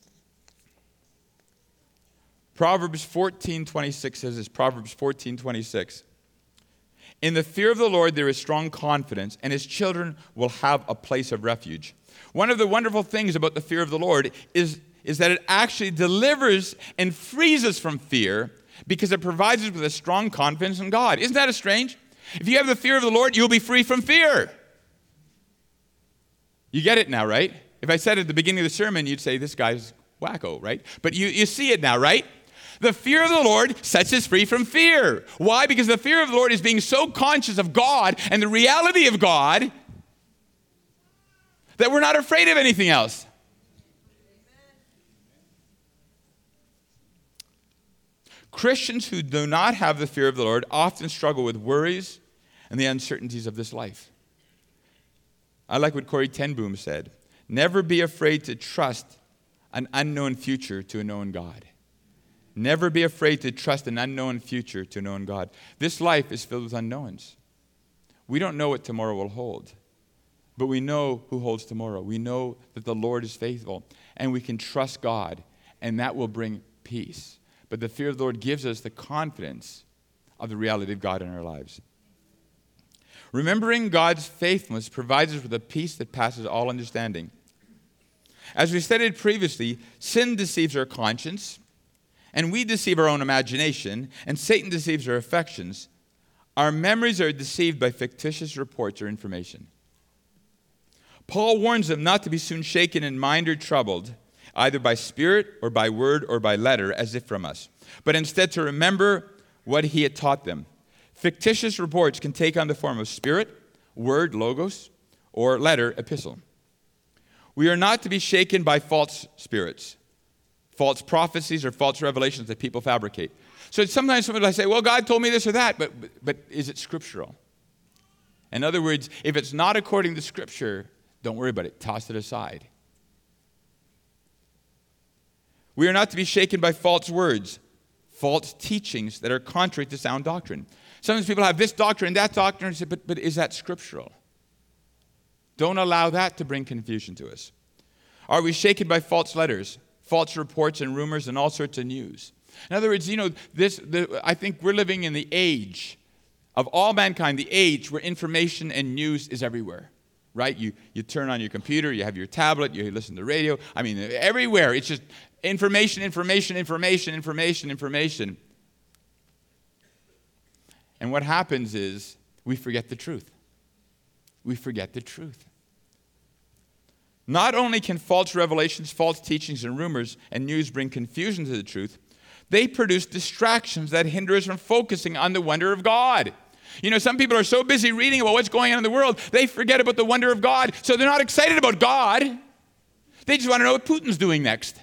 Proverbs fourteen twenty-six says this. Proverbs fourteen twenty-six. In the fear of the Lord there is strong confidence, and His children will have a place of refuge. One of the wonderful things about the fear of the Lord is, is that it actually delivers and frees us from fear, because it provides us with a strong confidence in God. Isn't that strange? If you have the fear of the Lord, you'll be free from fear. You get it now, right? If I said at the beginning of the sermon, you'd say, this guy's wacko, right? But you, you see it now, right? The fear of the Lord sets us free from fear. Why? Because the fear of the Lord is being so conscious of God and the reality of God that we're not afraid of anything else. Christians who do not have the fear of the Lord often struggle with worries and the uncertainties of this life. I like what Corrie ten Boom said. Never be afraid to trust an unknown future to a known God. Never be afraid to trust an unknown future to a known God. This life is filled with unknowns. We don't know what tomorrow will hold, but we know who holds tomorrow. We know that the Lord is faithful, and we can trust God, and that will bring peace. But the fear of the Lord gives us the confidence of the reality of God in our lives. Remembering God's faithfulness provides us with a peace that passes all understanding. As we stated previously, sin deceives our conscience, and we deceive our own imagination, and Satan deceives our affections. Our memories are deceived by fictitious reports or information. Paul warns them not to be soon shaken in mind or troubled, either by spirit or by word or by letter, as if from us, but instead to remember what he had taught them. Fictitious reports can take on the form of spirit, word, logos, or letter, epistle. We are not to be shaken by false spirits, false prophecies, or false revelations that people fabricate. So sometimes somebody will say, well, God told me this or that, but, but is it scriptural? In other words, if it's not according to Scripture, don't worry about it. Toss it aside. We are not to be shaken by false words, false teachings that are contrary to sound doctrine. Sometimes people have this doctrine and that doctrine, and say, but, but is that scriptural? Don't allow that to bring confusion to us. Are we shaken by false letters, false reports and rumors and all sorts of news? In other words, you know, this. The, I think we're living in the age of all mankind, the age where information and news is everywhere, right? You, you turn on your computer, you have your tablet, you listen to radio. I mean, everywhere. It's just information, information, information, information, information. And what happens is we forget the truth. We forget the truth. Not only can false revelations, false teachings, and rumors and news bring confusion to the truth, they produce distractions that hinder us from focusing on the wonder of God. You know, some people are so busy reading about what's going on in the world, they forget about the wonder of God. So they're not excited about God. They just want to know what Putin's doing next.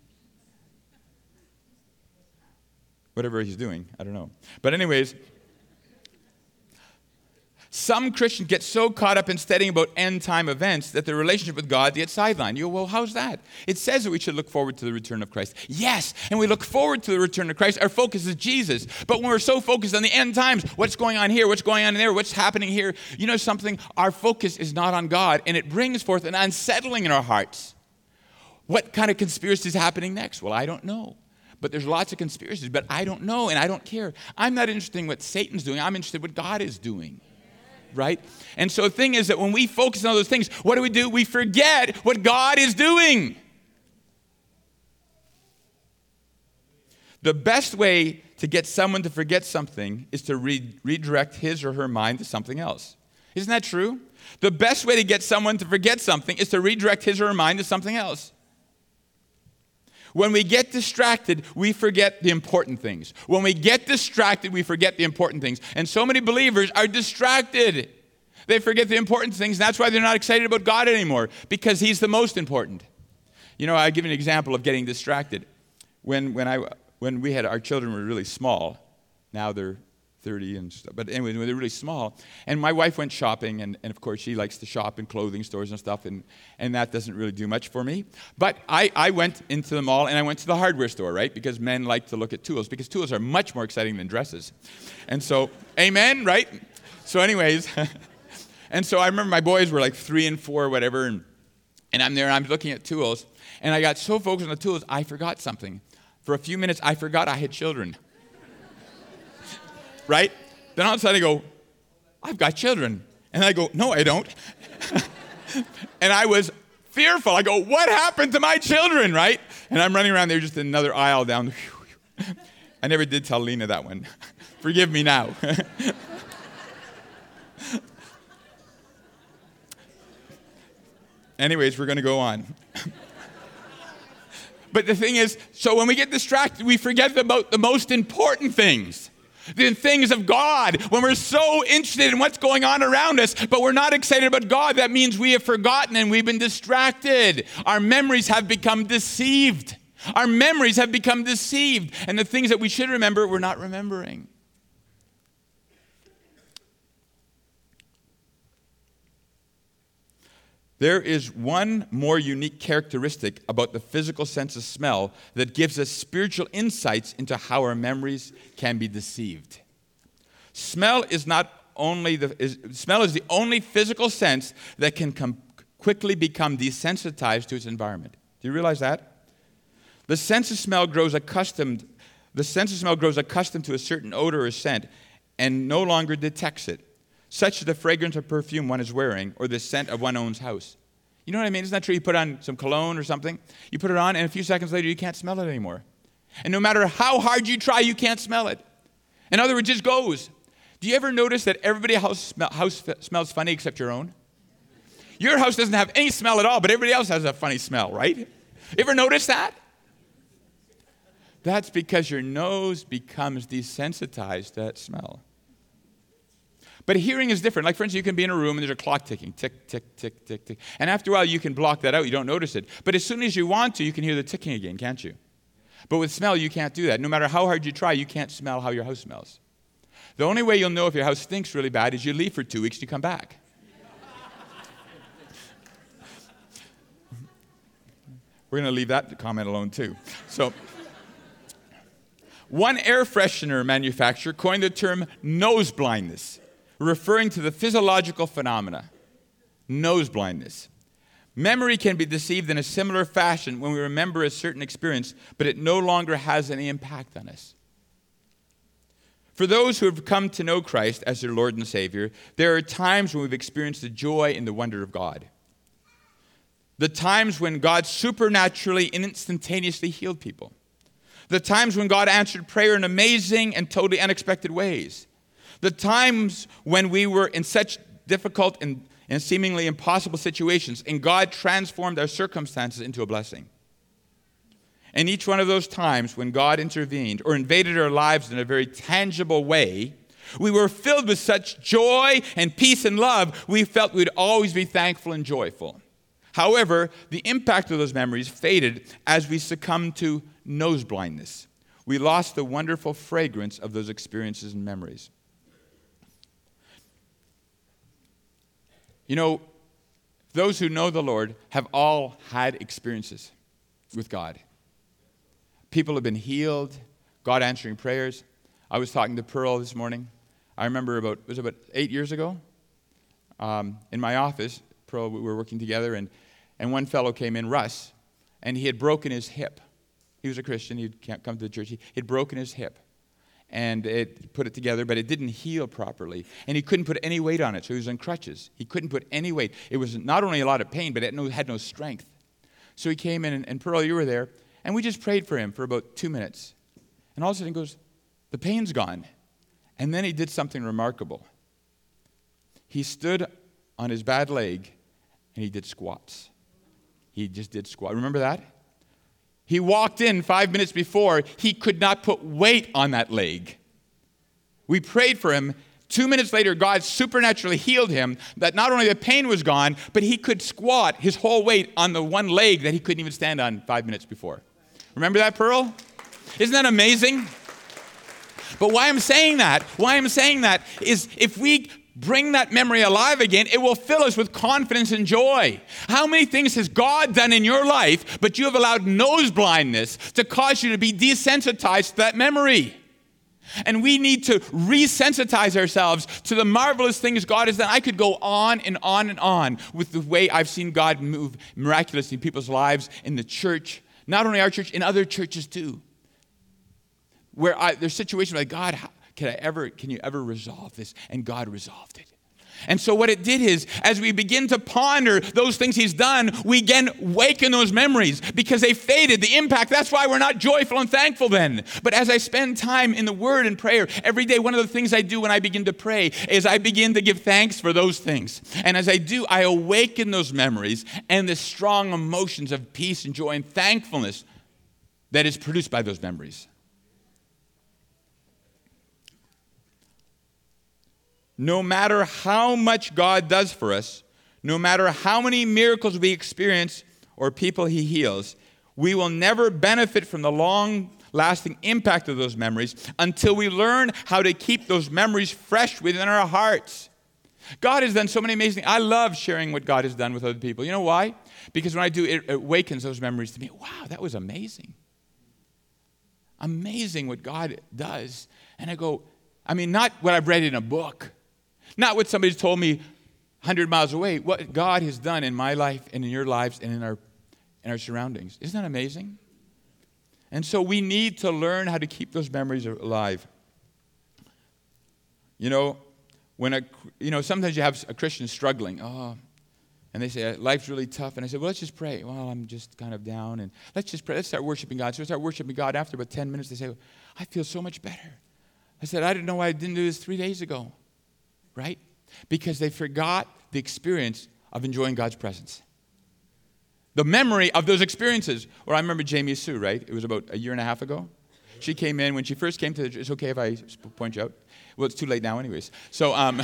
Whatever he's doing, I don't know. But anyways, some Christians get so caught up in studying about end-time events that their relationship with God gets sidelined. You go, well, how's that? It says that we should look forward to the return of Christ. Yes, and we look forward to the return of Christ. Our focus is Jesus. But when we're so focused on the end times, what's going on here, what's going on there, what's happening here, you know something? Our focus is not on God, and it brings forth an unsettling in our hearts. What kind of conspiracy is happening next? Well, I don't know. But there's lots of conspiracies, but I don't know, and I don't care. I'm not interested in what Satan's doing. I'm interested in what God is doing. Right? And so the thing is that when we focus on those things, what do we do? We forget what God is doing. The best way to get someone to forget something is to re- redirect his or her mind to something else. Isn't that true? The best way to get someone to forget something is to redirect his or her mind to something else. When we get distracted, we forget the important things. When we get distracted, we forget the important things. And so many believers are distracted. They forget the important things, and that's why they're not excited about God anymore, because He's the most important. You know, I'll give you an example of getting distracted. When when I when we had our children were really small, now they're thirty and stuff, but anyway, when they're really small, and my wife went shopping, and, and of course she likes to shop in clothing stores and stuff, and, and that doesn't really do much for me. But I, I went into the mall, and I went to the hardware store, right? Because men like to look at tools, because tools are much more exciting than dresses. And so, amen, right? So anyways, and so I remember my boys were like three and four, whatever, and, and I'm there, and I'm looking at tools, and I got so focused on the tools, I forgot something. For a few minutes, I forgot I had children. Right? Then all of a sudden I go, I've got children. And I go, no, I don't. And I was fearful. I go, what happened to my children, right? And I'm running around there just another aisle down. I never did tell Lena that one. Forgive me now. Anyways, we're going to go on. But the thing is, so when we get distracted, we forget about the most important things. The things of God. When we're so interested in what's going on around us, but we're not excited about God, that means we have forgotten and we've been distracted. Our memories have become deceived. Our memories have become deceived. And the things that we should remember, we're not remembering. There is one more unique characteristic about the physical sense of smell that gives us spiritual insights into how our memories can be deceived. Smell is not only the is, smell is the only physical sense that can com- quickly become desensitized to its environment. Do you realize that? The sense of smell grows accustomed. The sense of smell grows accustomed to a certain odor or scent, and no longer detects it. Such as the fragrance of perfume one is wearing, or the scent of one's own house. You know what I mean? Isn't that true? You put on some cologne or something, you put it on, and a few seconds later, you can't smell it anymore. And no matter how hard you try, you can't smell it. In other words, it just goes. Do you ever notice that everybody's house, smell, house f- smells funny except your own? Your house doesn't have any smell at all, but everybody else has a funny smell, right? You ever notice that? That's because your nose becomes desensitized to that smell. But hearing is different. Like, for instance, you can be in a room and there's a clock ticking. Tick, tick, tick, tick, tick. And after a while, you can block that out. You don't notice it. But as soon as you want to, you can hear the ticking again, can't you? But with smell, you can't do that. No matter how hard you try, you can't smell how your house smells. The only way you'll know if your house stinks really bad is you leave for two weeks and you come back. We're going to leave that comment alone, too. So, one air freshener manufacturer coined the term nose blindness, referring to the physiological phenomena, nose blindness. Memory can be deceived in a similar fashion when we remember a certain experience, but it no longer has any impact on us. For those who have come to know Christ as their Lord and Savior, there are times when we've experienced the joy and the wonder of God. The times when God supernaturally and instantaneously healed people. The times when God answered prayer in amazing and totally unexpected ways. The times when we were in such difficult and, and seemingly impossible situations, and God transformed our circumstances into a blessing. And each one of those times when God intervened or invaded our lives in a very tangible way, we were filled with such joy and peace and love, we felt we'd always be thankful and joyful. However, the impact of those memories faded as we succumbed to nose blindness. We lost the wonderful fragrance of those experiences and memories. You know, those who know the Lord have all had experiences with God. People have been healed, God answering prayers. I was talking to Pearl this morning. I remember about, it was about eight years ago, um, in my office. Pearl, we were working together, and, and one fellow came in, Russ, and he had broken his hip. He was a Christian. He'd come to the church. He had broken his hip, and it put it together, but it didn't heal properly, and he couldn't put any weight on it, so he was on crutches. He couldn't put any weight. It was not only a lot of pain, but it had no, had no strength. So he came in, and, and Pearl, you were there, and we just prayed for him for about two minutes. And all of a sudden he goes, the pain's gone. And then he did something remarkable. He stood on his bad leg, and he did squats. He just did squats. Remember that? He walked in five minutes before. He could not put weight on that leg. We prayed for him. Two minutes later, God supernaturally healed him, that not only the pain was gone, but he could squat his whole weight on the one leg that he couldn't even stand on five minutes before. Remember that, Pearl? Isn't that amazing? But why I'm saying that, why I'm saying that is if we bring that memory alive again, it will fill us with confidence and joy. How many things has God done in your life, but you have allowed nose blindness to cause you to be desensitized to that memory? And we need to resensitize ourselves to the marvelous things God has done. I could go on and on and on with the way I've seen God move miraculously in people's lives, in the church, not only our church, in other churches too. Where I, there's situations like, God, how, can I ever, can you ever resolve this? And God resolved it. And so what it did is, as we begin to ponder those things he's done, we again waken those memories because they faded, the impact. That's why we're not joyful and thankful then. But as I spend time in the Word and prayer every day, one of the things I do when I begin to pray is I begin to give thanks for those things. And as I do, I awaken those memories and the strong emotions of peace and joy and thankfulness that is produced by those memories. No matter how much God does for us, no matter how many miracles we experience or people he heals, we will never benefit from the long-lasting impact of those memories until we learn how to keep those memories fresh within our hearts. God has done so many amazing things. I love sharing what God has done with other people. You know why? Because when I do, it awakens those memories to me. Wow, that was amazing. Amazing what God does. And I go, I mean, not what I've read in a book. Not what somebody's told me one hundred miles away. What God has done in my life and in your lives and in our, in our surroundings. Isn't that amazing? And so we need to learn how to keep those memories alive. You know, when a, you know, sometimes you have a Christian struggling. Oh, and they say, life's really tough. And I say, well, let's just pray. Well, I'm just kind of down. And let's just pray. Let's start worshiping God. So we start worshiping God. After about ten minutes, they say, I feel so much better. I said, I didn't know why I didn't do this three days ago. Right? Because they forgot the experience of enjoying God's presence. The memory of those experiences. Or I remember Jamie Sue, right? It was about a year and a half ago. She came in, when she first came to the, it's okay if I point you out? Well, it's too late now anyways. So, um,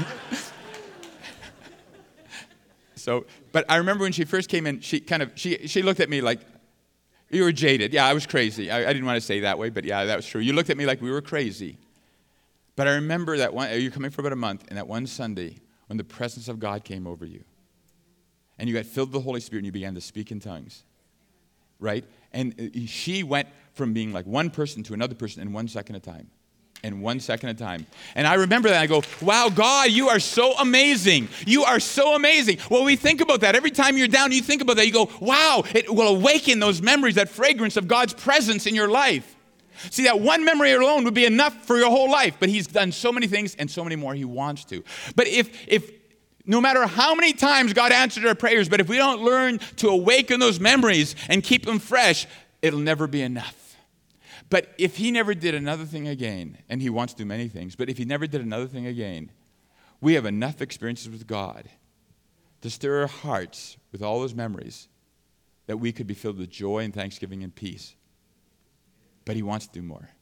so, but I remember when she first came in, she kind of, she, she looked at me like, you were jaded. Yeah, I was crazy. I, I didn't want to say that way, but yeah, that was true. You looked at me like we were crazy. But I remember that one, you're coming for about a month, and that one Sunday when the presence of God came over you. And you got filled with the Holy Spirit and you began to speak in tongues. Right? And she went from being like one person to another person in one second at a time. In one second at a time. And I remember that. I go, wow, God, you are so amazing. You are so amazing. Well, we think about that. Every time you're down, you think about that. You go, wow, it will awaken those memories, that fragrance of God's presence in your life. See, that one memory alone would be enough for your whole life, but he's done so many things and so many more he wants to. But if, if no matter how many times God answered our prayers, but if we don't learn to awaken those memories and keep them fresh, it'll never be enough. But if he never did another thing again, and he wants to do many things, but if he never did another thing again, we have enough experiences with God to stir our hearts with all those memories that we could be filled with joy and thanksgiving and peace. But he wants to do more.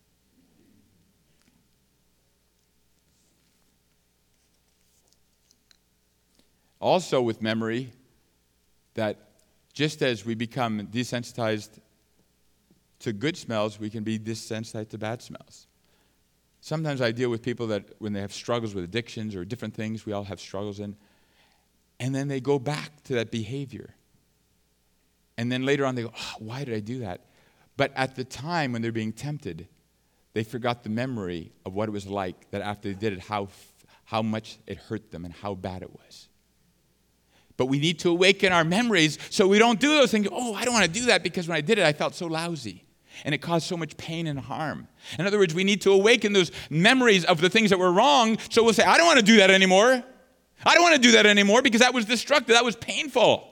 Also with memory, that just as we become desensitized to good smells, we can be desensitized to bad smells. Sometimes I deal with people that when they have struggles with addictions or different things we all have struggles in, and then they go back to that behavior. And then later on they go, oh, why did I do that? But at the time when they're being tempted, they forgot the memory of what it was like, that after they did it, how, how much it hurt them and how bad it was. But we need to awaken our memories so we don't do those things. Oh, I don't want to do that because when I did it, I felt so lousy. And it caused so much pain and harm. In other words, we need to awaken those memories of the things that were wrong, so we'll say, I don't want to do that anymore. I don't want to do that anymore because that was destructive, that was painful.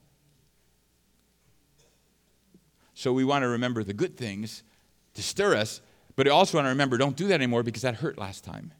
So we want to remember the good things to stir us, but we also want to remember, don't do that anymore because that hurt last time.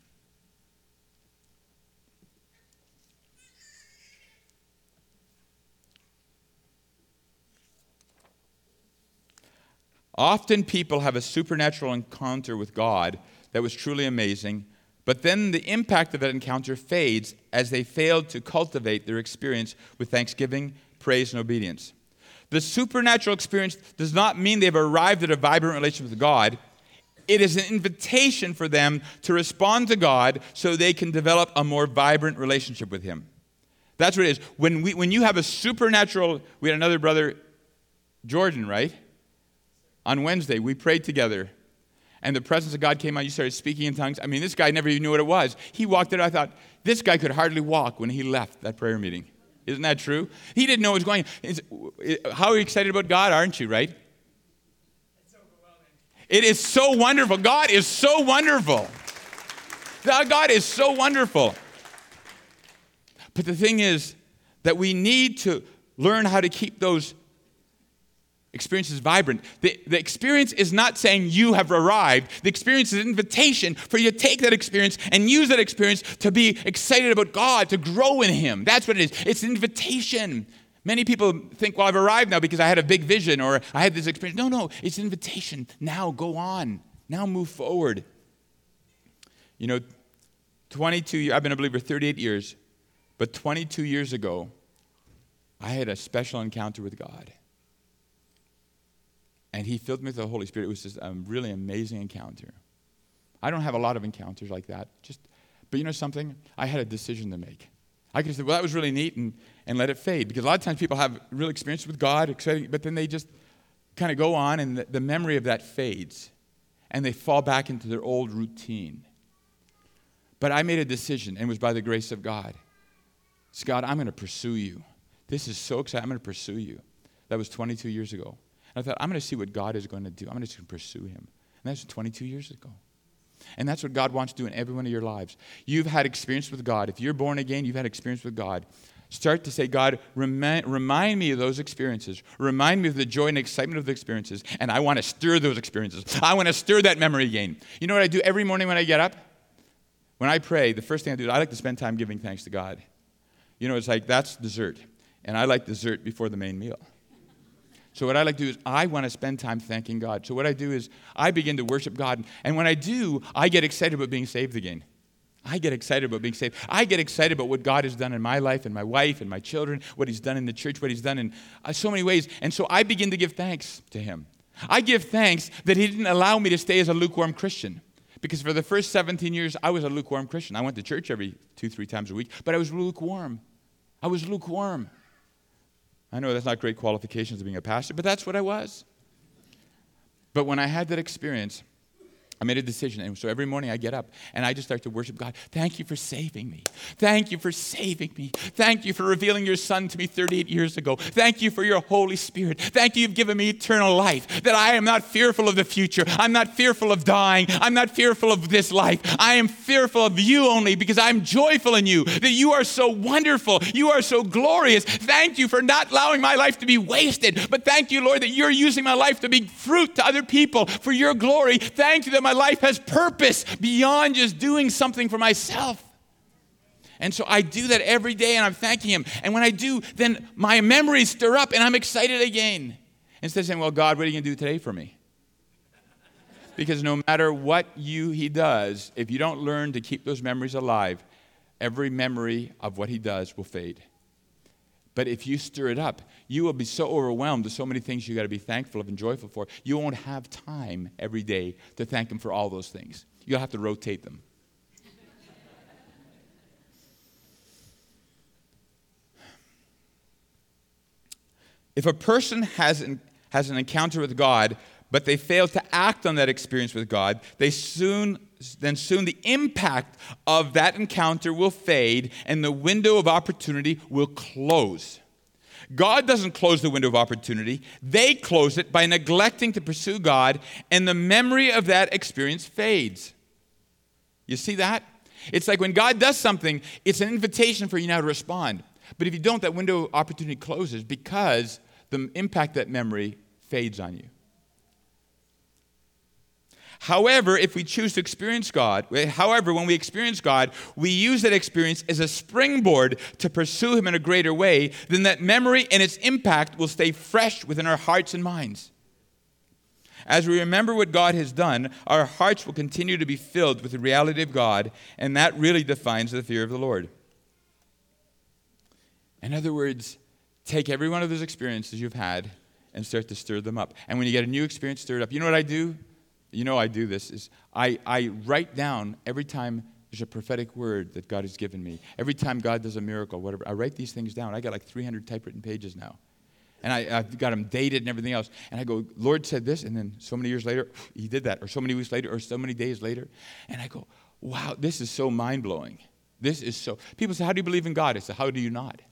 Often people have a supernatural encounter with God that was truly amazing, but then the impact of that encounter fades as they fail to cultivate their experience with thanksgiving, praise, and obedience. The supernatural experience does not mean they've arrived at a vibrant relationship with God. It is an invitation for them to respond to God so they can develop a more vibrant relationship with him. That's what it is. When we, when you have a supernatural, we had another brother, Jordan, right? On Wednesday, we prayed together, and the presence of God came on. You started speaking in tongues. I mean, this guy never even knew what it was. He walked in, I thought, this guy could hardly walk when he left that prayer meeting. Isn't that true? He didn't know what was going on. How are you excited about God, aren't you, right? It's overwhelming. It is so wonderful. God is so wonderful. God is so wonderful. But the thing is that we need to learn how to keep those experiences vibrant. The, the experience is not saying you have arrived. The experience is an invitation for you to take that experience and use that experience to be excited about God, to grow in Him. That's what it is. It's an invitation. Many people think, well, I've arrived now because I had a big vision or I had this experience. No, no, it's an invitation. Now go on. Now move forward. You know, twenty-two, I've been a believer thirty-eight years, but twenty-two years ago, I had a special encounter with God. And He filled me with the Holy Spirit. It was just a really amazing encounter. I don't have a lot of encounters like that. Just, but you know something? I had a decision to make. I could say, well, that was really neat, and, and let it fade. Because a lot of times people have real experience with God, exciting, but then they just kind of go on, and the, the memory of that fades. And they fall back into their old routine. But I made a decision, and it was by the grace of God. It's, God, I'm going to pursue you. This is so exciting. I'm going to pursue you. That was twenty-two years ago. And I thought, I'm going to see what God is going to do. I'm going to pursue Him. And that's twenty-two years ago. And that's what God wants to do in every one of your lives. You've had experience with God. If you're born again, you've had experience with God. Start to say, God, remind, remind me of those experiences. Remind me of the joy and excitement of the experiences. And I want to stir those experiences. I want to stir that memory again. You know what I do every morning when I get up? When I pray, the first thing I do is I like to spend time giving thanks to God. You know, it's like that's dessert. And I like dessert before the main meal. So what I like to do is I want to spend time thanking God. So what I do is I begin to worship God. And when I do, I get excited about being saved again. I get excited about being saved. I get excited about what God has done in my life and my wife and my children, what He's done in the church, what He's done in uh, so many ways. And so I begin to give thanks to Him. I give thanks that He didn't allow me to stay as a lukewarm Christian. Because for the first seventeen years, I was a lukewarm Christian. I went to church every two, three times a week, but I was lukewarm. I was lukewarm. I know that's not great qualifications of being a pastor, but that's what I was. But when I had that experience, I made a decision. And so every morning I get up and I just start to worship God. Thank you for saving me. Thank you for saving me. Thank you for revealing your Son to me thirty-eight years ago. Thank you for your Holy Spirit. Thank you, you've given me eternal life, that I am not fearful of the future. I'm not fearful of dying. I'm not fearful of this life. I am fearful of you only because I'm joyful in you, that you are so wonderful. You are so glorious. Thank you for not allowing my life to be wasted. But thank you, Lord, that you're using my life to be fruit to other people for your glory. Thank you that my My life has purpose beyond just doing something for myself. And so I do that every day and I'm thanking Him. And when I do, then my memories stir up and I'm excited again. Instead of saying, well, God, what are you going to do today for me? Because no matter what you He does, if you don't learn to keep those memories alive, every memory of what He does will fade. But if you stir it up, you will be so overwhelmed with so many things you got to be thankful of and joyful for. You won't have time every day to thank Him for all those things. You'll have to rotate them. If a person has an, has an encounter with God, but they fail to act on that experience with God, they soon, then soon the impact of that encounter will fade and the window of opportunity will close. God doesn't close the window of opportunity. They close it by neglecting to pursue God, and the memory of that experience fades. You see that? It's like when God does something, it's an invitation for you now to respond. But if you don't, that window of opportunity closes because the impact of that memory fades on you. However, if we choose to experience God, however, when we experience God, we use that experience as a springboard to pursue Him in a greater way, then that memory and its impact will stay fresh within our hearts and minds. As we remember what God has done, our hearts will continue to be filled with the reality of God, and that really defines the fear of the Lord. In other words, take every one of those experiences you've had and start to stir them up. And when you get a new experience, stir it up. You know what I do? You know I do this, is I, I write down every time there's a prophetic word that God has given me. Every time God does a miracle, whatever, I write these things down. I got like three hundred typewritten pages now. And I, I've got them dated and everything else. And I go, Lord said this, and then so many years later, He did that. Or so many weeks later, or so many days later. And I go, wow, this is so mind-blowing. This is so... People say, how do you believe in God? I say, how do you not?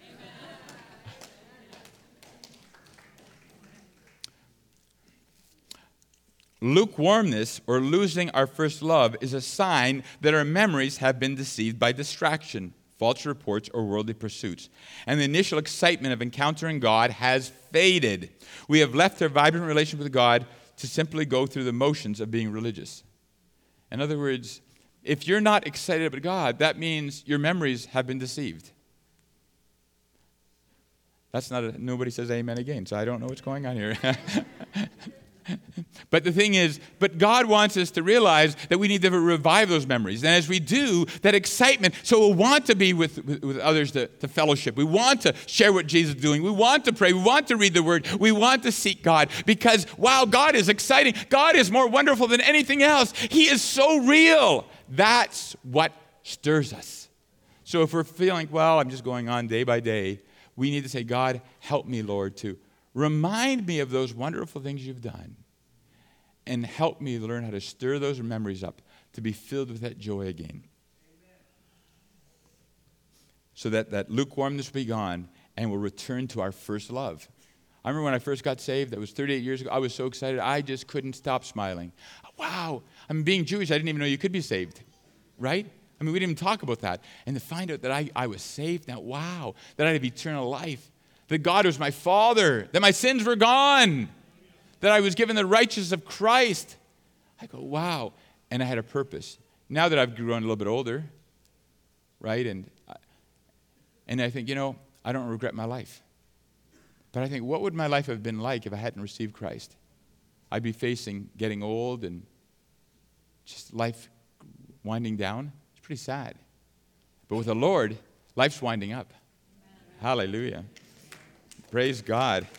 Lukewarmness, or losing our first love, is a sign that our memories have been deceived by distraction, false reports, or worldly pursuits. And the initial excitement of encountering God has faded. We have left our vibrant relationship with God to simply go through the motions of being religious. In other words, if you're not excited about God, that means your memories have been deceived. That's not a, nobody says amen again, so I don't know what's going on here. But the thing is, but God wants us to realize that we need to revive those memories. And as we do, that excitement, so we'll want to be with, with, with others to, to fellowship. We want to share what Jesus is doing. We want to pray. We want to read the Word. We want to seek God because, wow, God is exciting. God is more wonderful than anything else. He is so real. That's what stirs us. So if we're feeling, well, I'm just going on day by day, we need to say, God, help me, Lord, to remind me of those wonderful things you've done and help me learn how to stir those memories up to be filled with that joy again. Amen. So that that lukewarmness will be gone and we'll return to our first love. I remember when I first got saved, that was thirty-eight years ago, I was so excited, I just couldn't stop smiling. Wow, I mean, being Jewish, I didn't even know you could be saved, right? I mean, we didn't even talk about that. And to find out that I, I was saved, now, wow, that I had eternal life, that God was my Father, that my sins were gone, that I was given the righteousness of Christ. I go, wow. And I had a purpose. Now that I've grown a little bit older, right, and, and I think, you know, I don't regret my life. But I think, what would my life have been like if I hadn't received Christ? I'd be facing getting old and just life winding down. It's pretty sad. But with the Lord, life's winding up. Amen. Hallelujah. Praise God.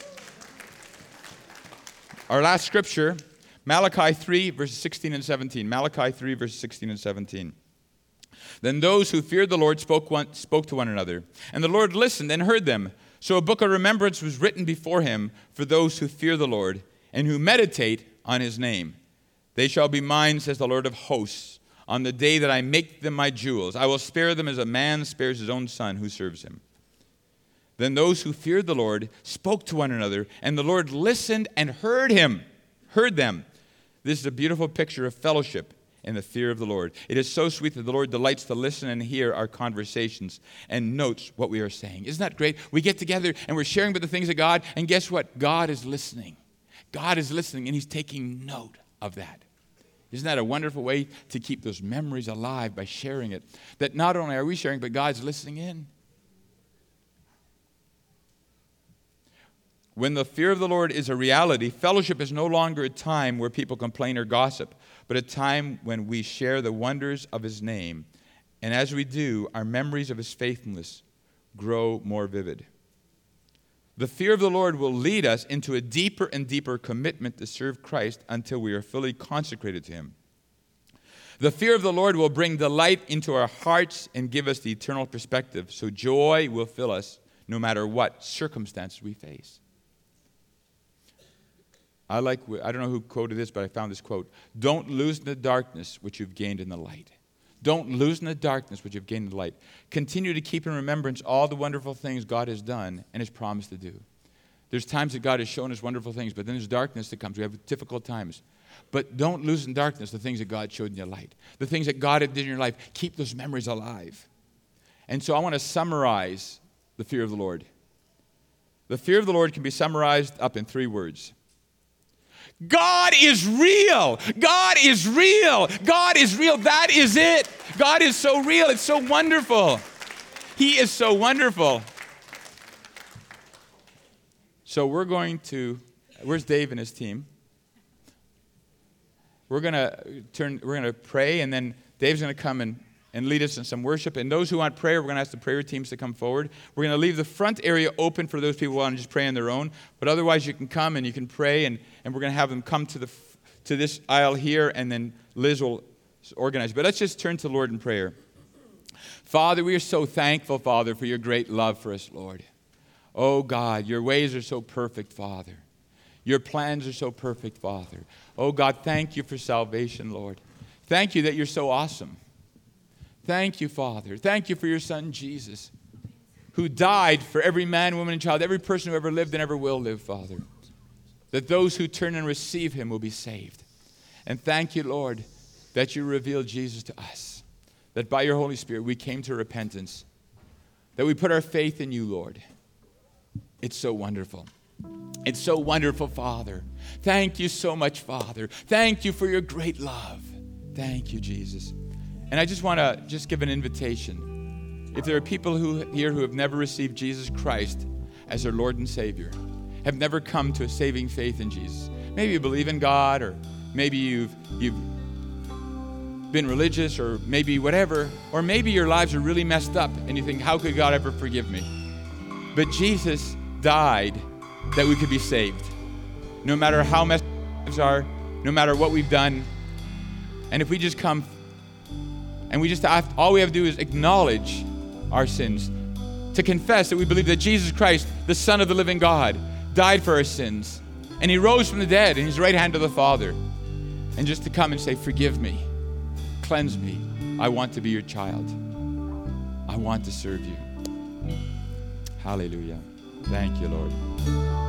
Our last scripture, Malachi three, verses sixteen and seventeen. Malachi three, verses sixteen and seventeen. Then those who feared the Lord spoke, one, spoke to one another, and the Lord listened and heard them. So a book of remembrance was written before him for those who fear the Lord and who meditate on his name. They shall be mine, says the Lord of hosts, on the day that I make them my jewels. I will spare them as a man spares his own son who serves him. Then those who feared the Lord spoke to one another, and the Lord listened and heard him, heard them. This is a beautiful picture of fellowship in the fear of the Lord. It is so sweet that the Lord delights to listen and hear our conversations and notes what we are saying. Isn't that great? We get together and we're sharing about the things of God, and guess what? God is listening. God is listening, and he's taking note of that. Isn't that a wonderful way to keep those memories alive by sharing it? That not only are we sharing, but God's listening in. When the fear of the Lord is a reality, fellowship is no longer a time where people complain or gossip, but a time when we share the wonders of his name. And as we do, our memories of his faithfulness grow more vivid. The fear of the Lord will lead us into a deeper and deeper commitment to serve Christ until we are fully consecrated to him. The fear of the Lord will bring delight into our hearts and give us the eternal perspective, so joy will fill us no matter what circumstances we face. I like, I don't know who quoted this, but I found this quote. Don't lose in the darkness what you've gained in the light. Don't lose in the darkness what you've gained in the light. Continue to keep in remembrance all the wonderful things God has done and has promised to do. There's times that God has shown us wonderful things, but then there's darkness that comes. We have difficult times. But don't lose in darkness the things that God showed in your light. The things that God did in your life. Keep those memories alive. And so I want to summarize the fear of the Lord. The fear of the Lord can be summarized up in three words. God is real. God is real. God is real. That is it. God is so real. It's so wonderful. He is so wonderful. So we're going to, where's Dave and his team? We're going to turn, we're going to pray, and then Dave's going to come and, and lead us in some worship. And those who want prayer, we're going to ask the prayer teams to come forward. We're going to leave the front area open for those people who want to just pray on their own. But otherwise, you can come and you can pray, and, and we're going to have them come to the to this aisle here, and then Liz will organize. But let's just turn to the Lord in prayer. Father, we are so thankful, Father, for your great love for us, Lord. Oh, God, your ways are so perfect, Father. Your plans are so perfect, Father. Oh, God, thank you for salvation, Lord. Thank you that you're so awesome. Thank you, Father. Thank you for your Son, Jesus, who died for every man, woman, and child, every person who ever lived and ever will live, Father, that those who turn and receive him will be saved. And thank you, Lord, that you revealed Jesus to us, that by your Holy Spirit we came to repentance that we put our faith in you, Lord. It's so wonderful. It's so wonderful, Father. Thank you so much, Father. Thank you for your great love. Thank you, Jesus. And I just want to just give an invitation. If there are people who here who have never received Jesus Christ as their Lord and Savior, have never come to a saving faith in Jesus, maybe you believe in God, or maybe you've you've been religious, or maybe whatever, or maybe your lives are really messed up and you think, how could God ever forgive me? But Jesus died that we could be saved. No matter how messed up our lives are, no matter what we've done. And if we just come and we just have, all we have to do is acknowledge our sins, to confess that we believe that Jesus Christ, the Son of the living God, died for our sins, and he rose from the dead in his right hand to the Father, and just to come and say, forgive me, cleanse me, I want to be your child, I want to serve you. Hallelujah. Thank you, Lord.